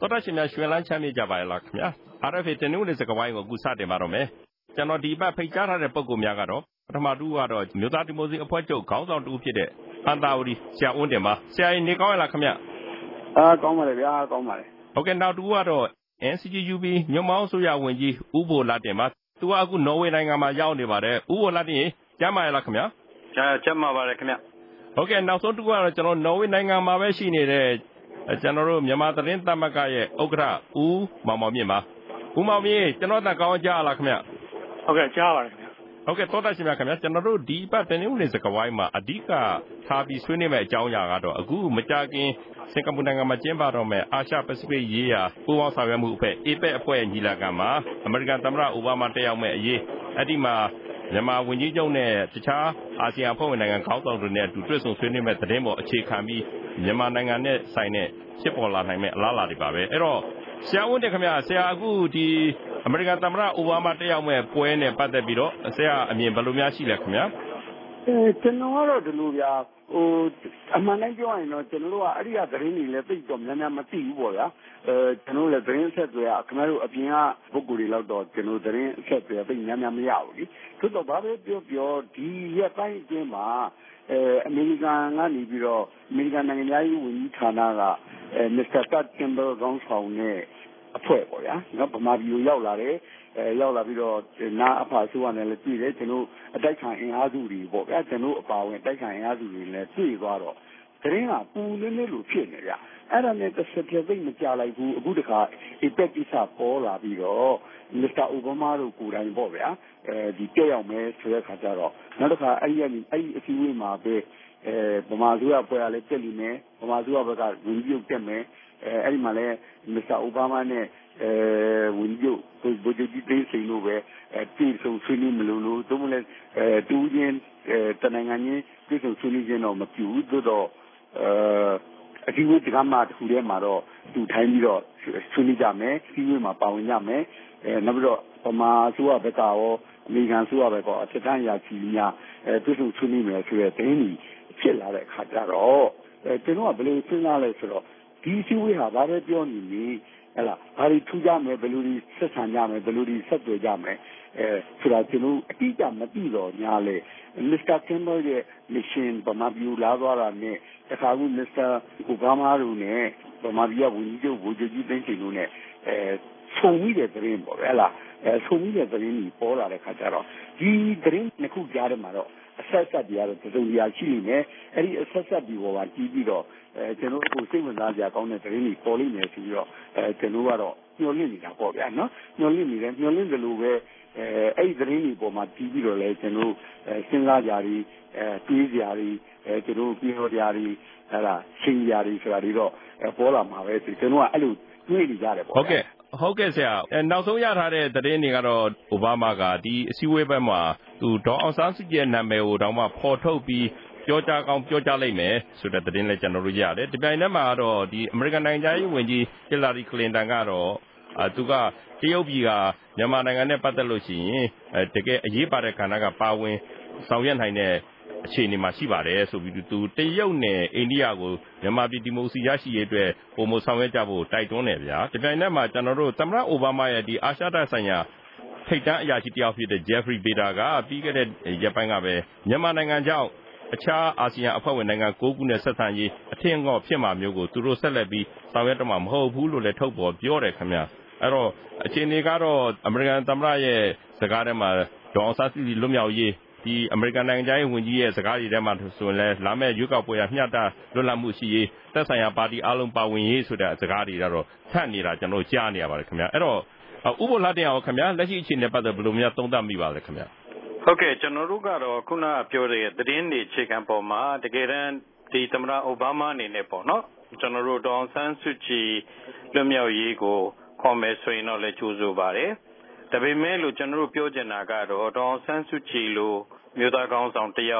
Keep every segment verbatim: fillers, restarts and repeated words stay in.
သောတာရှင်များရွှင်လန်းချမ်းမြေ့ကြပါရဲ့လားခင်ဗျာ R F A တင်နူးလေးစကဝိုင်းကိုအခုစတင်ပါတော့မယ်ကျွန်တော်ဒီဘက်ဖိတ်ကြားထားတဲ့ပုံကောများကတော့ပထမတူကတော့မြို့သားဒီမိုစီအဖွဲ့ချုပ်ခေါင်းဆောင်တူဖြစ်တဲ့အန်တာဝတီဆရာဦးတင်ပါဆရာကြီးနေကောင်းရလားခင်ဗျာအာကောင်းပါလေဗျာကောင်းပါလေဟုတ်ကဲ့နောက်တူကတော့ N C G U B မြို့မောင်းဆိုရဝင်ကြီးဦးဘိုလာတင်ပါသူကအခုနော်ဝေနိုင်ငံမှာရောက်နေပါတယ်ဦးဘိုလာတင်ကျမ်းပါရလားခင်ဗျာကျမ်းကျမ်းပါပါတယ်ခင်ဗျဟုတ်ကဲ့နောက်ဆုံးတူကတော့ကျွန်တော်နော်ဝေနိုင်ငံမှာပဲရှိနေတဲ့ကျွန်တော်တို့မြန်မာသတင်းသမဂ္ဂရဲ့ဥက္ကဋ္ဌဦးမောင်မောင်မြင့်ပါဦးမောင်မြင့်ကျွန်တော်တန်ကောင်းကြားလားခင်ဗျဟုတ်ကဲ့ကြားပါတယ်ခင်ဗျဟုတ်ကဲ့သောတာရှင်များခင်ဗျကျွန်တော်တို့ဒီပတ်တင်နေဦးနေစကဝိုင်းမှာအဓိကထားပြီးဆွေးနွေးမယ့်အကြောင်းအရာကတော့အခုမကြခင်စင်ကာပူနိုင်ငံမှာကျင်းပတော့မယ့်အာရှပစိဖိတ်ရေးရာပူးပေါင်းဆောင်ရွက်မှုအဖွဲ့ A P E C အဖွဲ့ညီလာခံမှာအမေရိကန်သမ္မတအိုဘားမားတက်ရောက်မယ့်အရေးအဲ့ဒီမှာမြန်မာဝန်ကြီးချုပ်နဲ့တခြားအာဆီယံအဖွဲ့ဝင်နိုင်ငံခေါင်းဆောင်တွေနဲ့အတူတွေ့ဆုံဆွေးနွေးမယ့်သတင်းပေါ်အခြေခံပြီးမြန်မာနိုင်ငံနဲ့ဆိုင်တဲ့ဖြစ်ပေါ်လာနိုင်မယ့်အလားအလာတွေပါပဲအဲ့တော့ဆရာဦးတင်ခင်ဗျဆရာအခုဒီအမေရိကန်သမ္မတအိုဘားမားတက်ရောက်မဲ့ပွဲနဲ့ပတ်သက်ပြီးတော့ဆရာအမြင်ဘယ်လိုများရှိလဲခင်ဗျာအဲကျွန်တော်ကတော့ဒီလိုဗျာဟိုအမှန်တိုင်းပြောရရင်တော့ကျွန်တော်တို့ကအဲ့ဒီကသတင်းတွေလည်းသိတော့များများမသိဘူးပေါ့ဗျာအဲကျွန်တော်လည်းသတင်းဆက်တွေကခင်ဗျားတို့အပြင်ကပုဂ္ဂိုလ်တွေလောက်တော့ကျွန်တော်သတင်းဆက်တွေသိများများမရဘူးလေသို့တော့ဘာပဲပြောပြောဒီရက်ပိုင်းအတွင်းမှာအဲအမေရိကန်ကနေပြီးတော့အမေရိကန်နိုင်ငံသားရေးဝန်ကြီးဌာနကအဲမစ္စတာတက်ကင်ဘယ်ခေါင်းဆောင်နဲ့အဖွဲ့ပေါ့ဗျာနော်ဗမာပြည်ကိုရောက်လာတယ်အဲရောက်လာပြီးတော့နာအဖာဆိုးကနေလည်းတွေ့တယ်ကျွန်တော်အတိုက်ခံအင်အားစုတွေပေါ့ဗျာကျွန်တော်အပါဝင်တိုက်ခံအင်အားစုတွေလည်းတွေ့သွားတော့သတင်းကပူနည်းနည်းလို့ဖြစ်နေကြအဲ့ဒါနဲ့တစ်ဆက်ပြသိမကြလိုက်ဘူးအခုတခါ A P E C ကိစ္စပေါ်လာပြီးတော့မစ္စတာအိုဘားမားတို့ကိုယ်တိုင်ပေါ့ဗျာအဲဒီတက်ရောက်မယ်ဆိုတဲ့ခါကျတော့နောက်တစ်ခါအဲ့ဒီအဲ့ဒီအစည်းအဝေးမှာပဲအဲဗမာသူရပွဲကလည်းတက်လိမ့်မယ်ဗမာသူရဘက်ကဝင်ပြုတ်တက်မယ်အဲအဲ့ဒီမှာလည်းမစ္စတာအိုဘားမားနဲ့အဲဝင်ပြုတ်ဘိုးကြီးသိန်းစိန်တို့ပဲအဲပြည်ဆုံဆွေးနွေးမလို့လို့သူမလည်းအဲတူးချင်းအဲတနိုင်ငံချင်းပြည်ဆုံဆွေးနွေးခြင်းတော့မပြုဘူးသို့တော့အဲအစည်းအဝေးဒီကမှတစ်ခုတည်းမှာတော့သူထိုင်းပြီးတော့ဆွေးနွေးကြမယ်အစည်းအဝေးမှာပါဝင်ကြမယ်အဲနောက်ပြီးတော့ဗမာဆိုရဘက်ကရောအမေရိကန်ဆိုရဘက်ကရောအထက်တန်းရာချီများအဲပြည်ဆုံဆွေးနွေးမယ်ဆိုတဲ့တင်းကြီးဖြစ်လာတဲ့အခါကျတော့အဲကျွန်တော်ကဘယ်လိုစဉ်းစားလဲဆိုတော့ဒီအစည်းအဝေးဟာဘာပဲပြောနေနေဟဲ့လားဘာတွေထူးကြမယ်ဘယ်လိုတွေဆက်ဆံကြမယ်ဘယ်လိုတွေဆက်သွယ်ကြမယ်အဲဆိုတာကျွန်တော်အတိအကျမသိတော့ညာလေမစ္စတာကင်ဘယ်ရဲ့ mission ဗမာပြည်လာသွားတာနဲ့တခါကူမစ္စတာအိုဘားမားတို့နဲ့ဗမာပြည်ကဝန်ကြီးချုပ်ဗိုလ်ချုပ်ကြီးသိန်းစိန်တို့နဲ့အဲဆုံမိတဲ့သတင်းပေါ့ဟဲ့လားအဲဆုံမိတဲ့သတင်းကြီးပေါ်လာတဲ့ခါကျတော့ဒီသတင်းနှစ်ခုကြားထဲမှာတော့အဆက်ဆက်တွေကတော့တုံ့ပြန်ရှိနေတယ်အဲ့ဒီအဆက်ဆက်တွေပေါ်မှာကြီးပြီးတော့အဲကျွန်တော်တို့စိတ်ဝင်စားကြကောင်းတဲ့သတင်းတွေပေါ်လိမ့်မယ်ဆိုပြီးတော့အဲကျွန်တော်ကတော့ညှော်လင့်နေတာပေါ့ဗျာနော်ညှော်လင့်နေတယ်ညှော်လင့်တယ်လို့ပဲအဲအဲ့ဒီသတင်းတွေပေါ်မှာကြီးပြီးတော့လဲကျွန်တော်အဲစဉ်းစားကြတွေအဲတွေးကြတွေအဲကျွန်တော်ပြောကြတွေအဲ့ဒါရှင်းကြတွေဆိုတာတွေတော့ပေါ်လာမှာပဲဆိုကျွန်တော်ကအဲ့လိုတွေးနေကြတယ်ပေါ့ဟုတ်ကဲ့ဟုတ်ကဲ့ဆရာနောက်ဆုံးရထားတဲ့သတင်းတွေကတော့အိုဘားမားကဒီအစည်းအဝေးဘက်မှာသူဒေါ်အောင်ဆန်းစုကြည်ရဲ့နာမည်ကိုတောင်မှဖော်ထုတ်ပြီးပြောကြားကောင်းပြောကြားလိုက်မယ်ဆိုတဲ့သတင်းလည်းကျွန်တော်တို့ရတယ်ဒီပိုင်းထဲမှာတော့ဒီအမေရိကန်နိုင်ငံသားရေးဝန်ကြီးဟီလာရီကလင်တန်ကတော့အဲသူကတရုတ်ပြည်ကမြန်မာနိုင်ငံနဲ့ပတ်သက်လို့ရှိရင်အဲတကယ်အရေးပါတဲ့ခန္ဓာကပါဝင်ဆောင်ရွက်နိုင်တဲ့အခြေအနေမှာရှိပါတယ်ဆိုပြီးသူတရုတ်နဲ့အိန္ဒိယကိုမြန်မာပြည်ဒီမိုကရေစီရရှိရေးအတွက်ပုံမဆောင်ရွက်ကြဖို့တိုက်တွန်းတယ်ဗျာဒီပိုင်းထဲမှာကျွန်တော်တို့သမ္မတအိုဘားမားရဲ့ဒီအာရှတိုက်ဆိုင်ရာထိပ်တန်းအရာရှိတယောက်ဖြစ်တဲ့ Jeffrey Bader ကပြီးခဲ့တဲ့ရက်ပိုင်းကပဲမြန်မာနိုင်ငံကြောင့်အခြားအာဆီယံအဖွဲ့ဝင်နိုင်ငံ၉ခုနဲ့ဆက်ဆံရေးအထင်ငေါ့ဖြစ်မှာမျိုးကိုသူတို့ဆက်လက်ပြီးဆောင်ရွက်တော့မှာမဟုတ်ဘူးလို့လည်းထုတ်ပေါ်ပြောတယ်ခင်ဗျအဲ့တော့အခြေအနေကတော့အမေရိကန်သမ္မတရဲ့စကားထဲမှာဒေါ်အောင်ဆန်းစုကြည်လွတ်မြောက်ရေးဒီအမေရိကန်နိုင်ငံသားရေးဝန်ကြီးရဲ့စကားတွေထဲမှာဆိုရင်လည်းလာမယ့်ရွေးကောက်ပွဲရမျှတလွတ်လပ်မှုရှိရေးသက်ဆိုင်ရာပါတီအားလုံးပါဝင်ရေးဆိုတဲ့စကားတွေကတော့ထပ်နေတာကျွန်တော်ကြားနေရပါတယ်ခင်ဗျအဲ့တော့ဥပ္ပလာတင်အောင်ခင်ဗျလက်ရှိအခြေအနေပတ်သက်ဘယ်လိုများသုံးသပ်မိပါလဲခင်ဗျဟုတ်ကဲ့ကျွန်တော်တို့ကတော့ခုနကပြောတဲ့သတင်းတွေအခြေခံပေါ်မှာတကယ်တမ်းဒီသမ္မတအိုဘားမားအနေနဲ့ပေါ့နော်ကျွန်တော်တို့ဒေါ်အောင်ဆန်းစုကြည်လွတ်မြောက်ရေးကိုခေါ်မယ်ဆိုရင်တော့လည်းကြိုးဆိုပါတယ်ဒါပေမဲ့လို့ကျွန်တော်တို့ပြောချင်တာကတော့ဒေါ်အောင်ဆန်းစုကြည်လိုမြို့သားကောင်းဆောင်တယောက်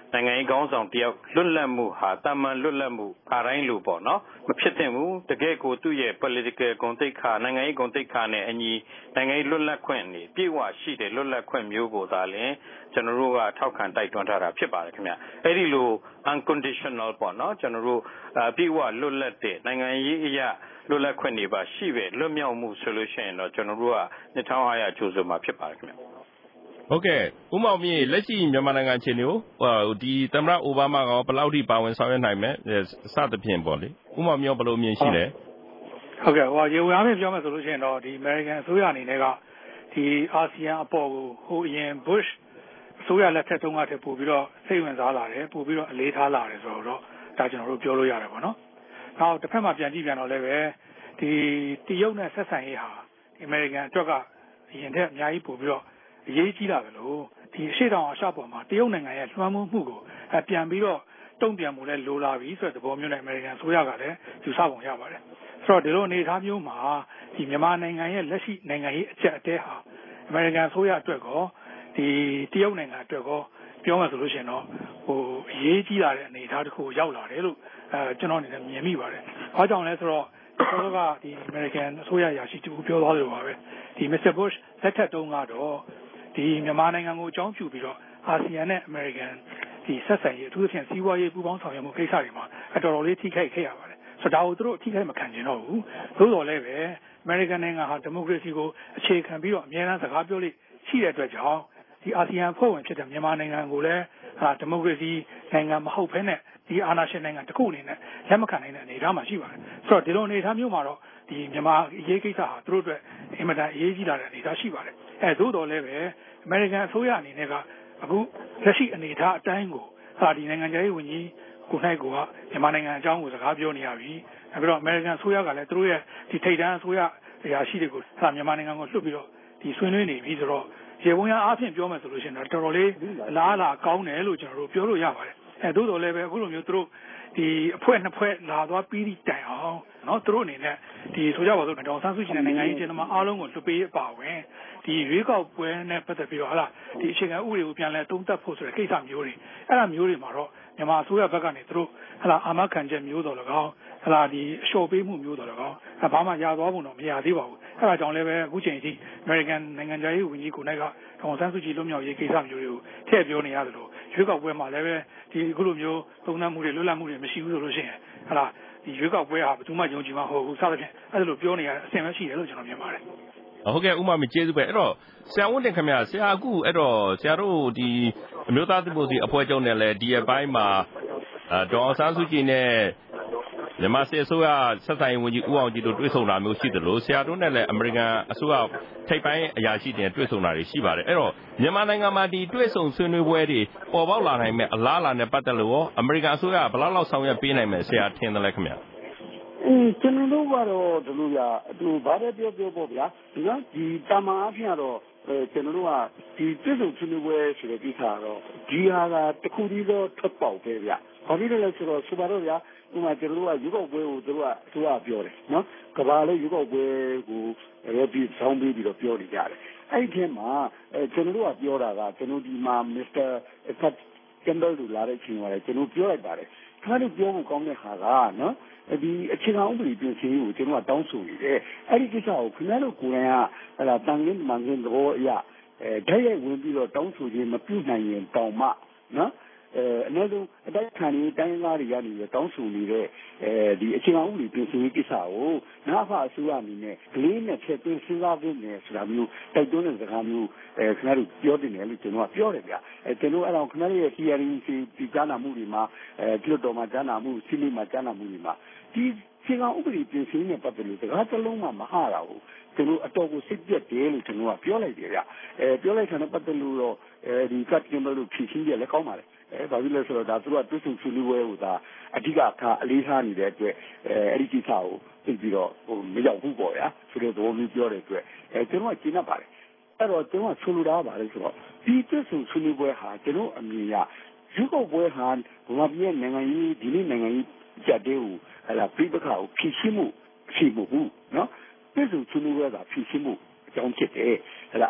နိုင်ငံရေးခေါင်းဆောင်တယောက်လွတ်လပ်မှုဟာတာမန်လွတ်လပ်မှုအားတိုင်းလိုပေါ့နော်မဖြစ်သင့်ဘူးတကယ်ကိုသူ့ရဲ့ political ဂုဏ်သိက္ခာနိုင်ငံရေးဂုဏ်သိက္ခာနဲ့အညီနိုင်ငံရေးလွတ်လပ်ခွင့်နေပြည့်ဝရှိတဲ့လွတ်လပ်ခွင့်မျိုးကိုသာလျှင်ကျွန်တော်တို့ကထောက်ခံတိုက်တွန်းထားတာဖြစ်ပါတယ်ခင်ဗျအဲ့ဒီလို unconditional ပေါ့နော်ကျွန်တော်တို့ပြည့်ဝလွတ်လပ်တဲ့နိုင်ငံရေးအရာလွတ်လပ်ခွင့်တွေပါရှိပဲလွတ်မြောက်မှုဆိုလို့ရှိရင်တော့ကျွန်တော်တို့ကနှစ်ထောင်အားရကြိုးစားမှာဖြစ်ပါတယ်ခင်ဗျဟုတ်ကဲ့ဦးမောင်မြင့်လက်ရှိမြန်မာနိုင်ငံအခြေအနေကိုဒီသမ္မတအိုဘားမားကဘယ်လောက်ထိပါဝင်ဆောင်ရွက်နိုင်မယ်စသဖြင့်ပေါ့လေဦးမောင်မြင့်ဘယ်လိုမြင်ရှိလဲဟုတ်ကဲ့ဟိုရေဝါမယ်ပြောမယ်ဆိုလို့ရှိရင်တော့ဒီ American အစိုးရအနေနဲ့ကဒီအာဆီယံအပေါ်ကိုဟိုအရင် Bush အစိုးရလက်ထက်တုန်းကတည်းကပို့ပြီးတော့စိတ်ဝင်စားလာတယ်ပို့ပြီးတော့အလေးထားလာတယ်ဆိုတော့ဒါကျွန်တော်တို့ပြောလို့ရတယ်ပေါ့နော်နောက်တစ်ဖက်မှာပြန်ကြည့်ပြန်တော့လည်းပဲဒီတရုတ်နဲ့ဆက်ဆံရေးဟာဒီ American အတွက်ကအရင်ထက်အများကြီးပို့ပြီးတော့အရေးကြီးလာတယ်လို့ဒီအရှိတောင်အာရှပေါ်မှာတရုတ်နိုင်ငံရဲ့လွှမ်းမိုးမှုကိုပြန်ပြီးတော့တုံ့ပြန်မှုလဲလိုလာပြီဆိုတဲ့သဘောမျိုးနဲ့ American အစိုးရကလည်းယူဆပုံရပါတယ်ဆိုတော့ဒီလိုအနေအထားမျိုးမှာဒီမြန်မာနိုင်ငံရဲ့လက်ရှိနိုင်ငံရေးအကျပ်အတဲဟာ American အစိုးရအတွက်ကောဒီတရုတ်နိုင်ငံအတွက်ကောပြောမှဆိုလို့ရှိရင်တော့ဟိုအရေးကြီးလာတဲ့အနေအထားတစ်ခုရောက်လာတယ်လို့အဲကျွန်တော်အနေနဲ့မြင်မိပါတယ်။ဘာကြောင့်လဲဆိုတော့ကျွန်တော်ကဒီ American အစိုးရရာရှိတူပြောသွားလို့ပါပဲဒီ Mister Bush လက်ထက်တုန်းကတော့ဒီမြန်မာနိုင်ငံကိုအကြောင်းပြုပြီးတော့အာဆီယံနဲ့ American ဒီဆက်ဆံရေးအထူးသဖြင့်စီးပွားရေးပူးပေါင်းဆောင်ရွက်မှုကိစ္စတွေမှာအတော်တော်လေးထိခိုက်ခဲ့ရပါတယ်ဆိုတော့ဒါကိုသူတို့အထိခိုက်မခံကျင်တော့ဘူးသို့တော်လည်းပဲ American နိုင်ငံဟာဒီမိုကရေစီကိုအခြေခံပြီးတော့အများအားစကားပြောလို့ရှိတဲ့အတွက်ကြောင့်ဒီအာဆီယံဖွဲ့ဝင်ဖြစ်တဲ့မြန်မာနိုင်ငံကိုလည်းဟာဒီမိုကရေစီနိုင်ငံမဟုတ်ဘဲနဲ့ဒီအာဏာရှင်နိုင်ငံတစ်ခုအနေနဲ့လက်မခံနိုင်တဲ့အနေအထားမှာရှိပါတယ်ဆိုတော့ဒီလိုအနေအထားမျိုးမှာတော့ဒီမြန်မာအရေးကိစ္စဟာသူတို့အတွက်အင်မတန်အရေးကြီးလာတဲ့အနေအထားရှိပါတယ်အဲသို့တော်လည်းပဲ American အစိုးရအနေနဲ့ကအခုလက်ရှိအနေအထားအတိုင်းကိုဟာဒီနိုင်ငံခြားရေးဝန်ကြီးကိုနိုင်ကိုကမြန်မာနိုင်ငံအကြောင်းကိုစကားပြောနေရပြီနောက်ပြီးတော့ American အစိုးရကလည်းသူတို့ရဲ့ဒီထိပ်တန်းအစိုးရအရာရှိတွေကိုဟာမြန်မာနိုင်ငံကိုလွှတ်ပြီးတော့ဒီဆွေးနွေးနေပြီဆိုတော့ရေပုံရအားဖြင့်ပြောမယ်ဆိုလို့ရှိရင်တော့တော်တော်လေးလားလာကောင်းတယ်လို့ကျွန်တော်တို့ပြောလို့ရပါတယ်အဲသို့တော်လည်းပဲအခုလိုမျိုးသူတို့ဒီအဖွဲ့နှစ်ဖွဲ့လာသွားပြီးတိုင်အောင်เนาะသူတို့အနေနဲ့ဒီဆိုကြပါစို့ဒေါ်ဆန်းစုကြည်နဲ့နိုင်ငံရေးကျင်းသမားအားလုံးကိုလွှတ်ပေးအပါဝင်ဒီရွေးကောက်ပွဲနဲ့ပတ်သက်ပြီးတော့ဟာလားဒီအခြေခံဥပဒေကိုပြန်လဲသုံးသပ်ဖို့ဆိုတဲ့ကိစ္စမျိုးတွေအဲ့ဒါမျိုးတွေမှာတော့မြန်မာအစိုးရဘက်ကနေသူတို့ဟာလားအာမခံချက်မျိုးတော်၎င်းဟာလားဒီအလျှော့ပေးမှုမျိုးတော်၎င်းဘာမှရသွားဖို့တော့မရသေးပါဘူးအဲ့ဒါကြောင့်လည်းပဲအခုချိန်ထိ American နိုင်ငံခြားရေးဝန်ကြီးကိုနိုင်ကဒေါ်ဆန်းစုကြည်လွတ်မြောက်ရေးကိစ္စမျိုးတွေကိုထည့်ပြောနေရတယ်လို့ရွေးကောက်ပွဲမှာလည်းပဲဒီအခုလိုမျိုးသုံးသပ်မှုတွေလွတ်လပ်မှုတွေမရှိဘူးဆိုလို့ရှိရင်ဟာလားဒီရွေးကောက်ပွဲဟာဘယ်သူမှယုံကြည်မှာမဟုတ်ဘူးစသဖြင့်အဲ့လိုပြောနေရတဲ့အဆင်ပဲရှိတယ်လို့ကျွန်တော်မြင်ပါတယ်ဟုတ်ကဲ့ဥမာမကျေးဇူးပဲအဲ့တော့ဆရာဝန်တင်ခင်ဗျာဆရာအခုအဲ့တော့ဆရာတို့ဒီအမျိုးသားဒီမိုကရေစီအဖွဲ့ချုပ်နဲ့လည်းဒီအပိုင်းမှာဒေါ်အောင်ဆန်းစုကြည်နဲ့မြန်မာစစ်အစိုးရဆက်ဆံရေးဝန်ကြီးဦးအောင်ကြည်တို့တွေ့ဆုံတာမျိုးရှိတယ်လို့ဆရာတို့နဲ့လည်းအမေရိကန်အစိုးရထိပ်ပိုင်းအရာရှိတွေတွေ့ဆုံတာတွေရှိပါတယ်အဲ့တော့မြန်မာနိုင်ငံမှာဒီတွေ့ဆုံဆွေးနွေးပွဲတွေပေါ်ပေါက်လာနိုင်မဲ့အလားအလာနဲ့ပတ်သက်လို့ရောအမေရိကန်အစိုးရဘယ်လောက်လောက်ဆောင်ရွက်ပေးနိုင်မယ်ဆရာထင်တယ်လဲခင်ဗျာအင်းကျွန်တော်တို့ကတော့ဒီလိုရအတူဘာပဲပြောပြောပေါ့ဗျာဒီကဒီတာမန်အဖြစ်တော့အဲကျွန်တော်တို့ကဒီတွေ့ဆုံဆွေးနွေးပွဲဆိုတဲ့ကိစ္စကတော့ဒီဟာကတခုတည်းသောထွက်ပေါက်ပဲဗျာဘာဖြစ်လဲဆိုတော့ဆိုပါတော့ဗျာဥပမာကျွန်တော်တို့ကရုပ်ောက်ပွဲကိုတို့ကအစိုးရပြောတယ်နော်ကဘာလေးရုပ်ောက်ပွဲကိုရပြီးဆောင်းပြီးပြီးတော့ပြောနေကြတယ်အဲ့ဒီထဲမှာအဲကျွန်တော်တို့ကပြောတာကကျွန်တော်ဒီမှာ Mister Campbell တို့လာတဲ့အချိန်မှာလည်းကျွန်တော်ပြောလိုက်ပါတယ်ခါတို့ပြောဖို့ကောင်းတဲ့ဟာကနော်ဒီအခြေခံဥပဒေပြင်ဆင်ရေးကိုကျွန်တော်ကတောင်းဆိုနေတယ်အဲ့ဒီကိစ္စကိုခင်ဗျားတို့ကိုယ်တိုင်ကဟလာတန်ခင်းမှန်ခင်းသဘောအရအဲဓာတ်ရိုက်ဝင်ပြီးတော့တောင်းဆိုခြင်းမပြုနိုင်ရင်တောင်းမှနော်အဲအနည်းဆုံးအတိုက်ခံရေးတိုင်းသားတွေကနေတောင်းဆိုနေတဲ့အဲဒီအခြေခံဥပဒေပြင်ဆင်ရေးကိစ္စကိုနာဖအစိုးရအနေနဲ့ဂလေးနဲ့ဖြည့်သွင်းစဉ်းစားဖို့နေဆိုတာမျိုးတိုက်တွန်းတဲ့စကားမျိုးအဲခင်ဗျားတို့ပြောတင်တယ်လို့ကျွန်တော်ကပြောတယ်ဗျအဲကျွန်တော်အဲ့တော့ခင်ဗျားတို့ရဲ့ hearing ဒီကြားနာမှုတွေမှာအဲပြုတော်မှာကြားနာမှုစီးလိမှာကြားနာမှုတွေမှာဒီအခြေခံဥပဒေပြင်ဆင်ရေးပတ်သက်လို့စကားတစ်လုံးမှမဟာတာဘူးကျွန်တော်အတော်ကိုစိတ်ပြက်တယ်လို့ကျွန်တော်ကပြောလိုက်တယ်ဗျအဲပြောလိုက်တဲ့ပတ်သက်လို့တော့အဲဒီကတ်ကင်ဘယ်လိုဖြည့်ရှင်းရလဲကောင်းပါလေအဲဘာဖြစ်လဲဆိုတော့ဒါသူကတွစ်ဆုံဆွေးနွေးပွဲကိုဒါအဓိကထားအလေးထားနေတဲ့အတွက်အဲအဲ့ဒီကိစ္စကိုသိပြီးတော့ဟိုမရောက်ဘူးပေါ့ဗျာဆိုတဲ့သဘောမျိုးပြောတဲ့အတွက်အဲကျွန်တော်ကကျင်း납ပါတယ်အဲ့တော့ကျွန်တော်ကဆိုလိုတာပါလေဆိုတော့ဒီတွစ်ဆုံဆွေးနွေးပွဲဟာကျွန်တော်အမြင်ရရုပ်ောက်ပွဲဟာဘဝပြည့်နိုင်ငံကြီးဒီနေ့နိုင်ငံကြီးကြက်တဲ့ကိုဟလာပြိပခါကိုဖြည့်ရှင်းမှုရှိမှုဘူးနော်တွစ်ဆုံဆွေးနွေးပွဲကဖြည့်ရှင်းမှုအကြောင်းဖြစ်တယ်ဟလာအဲ့တော့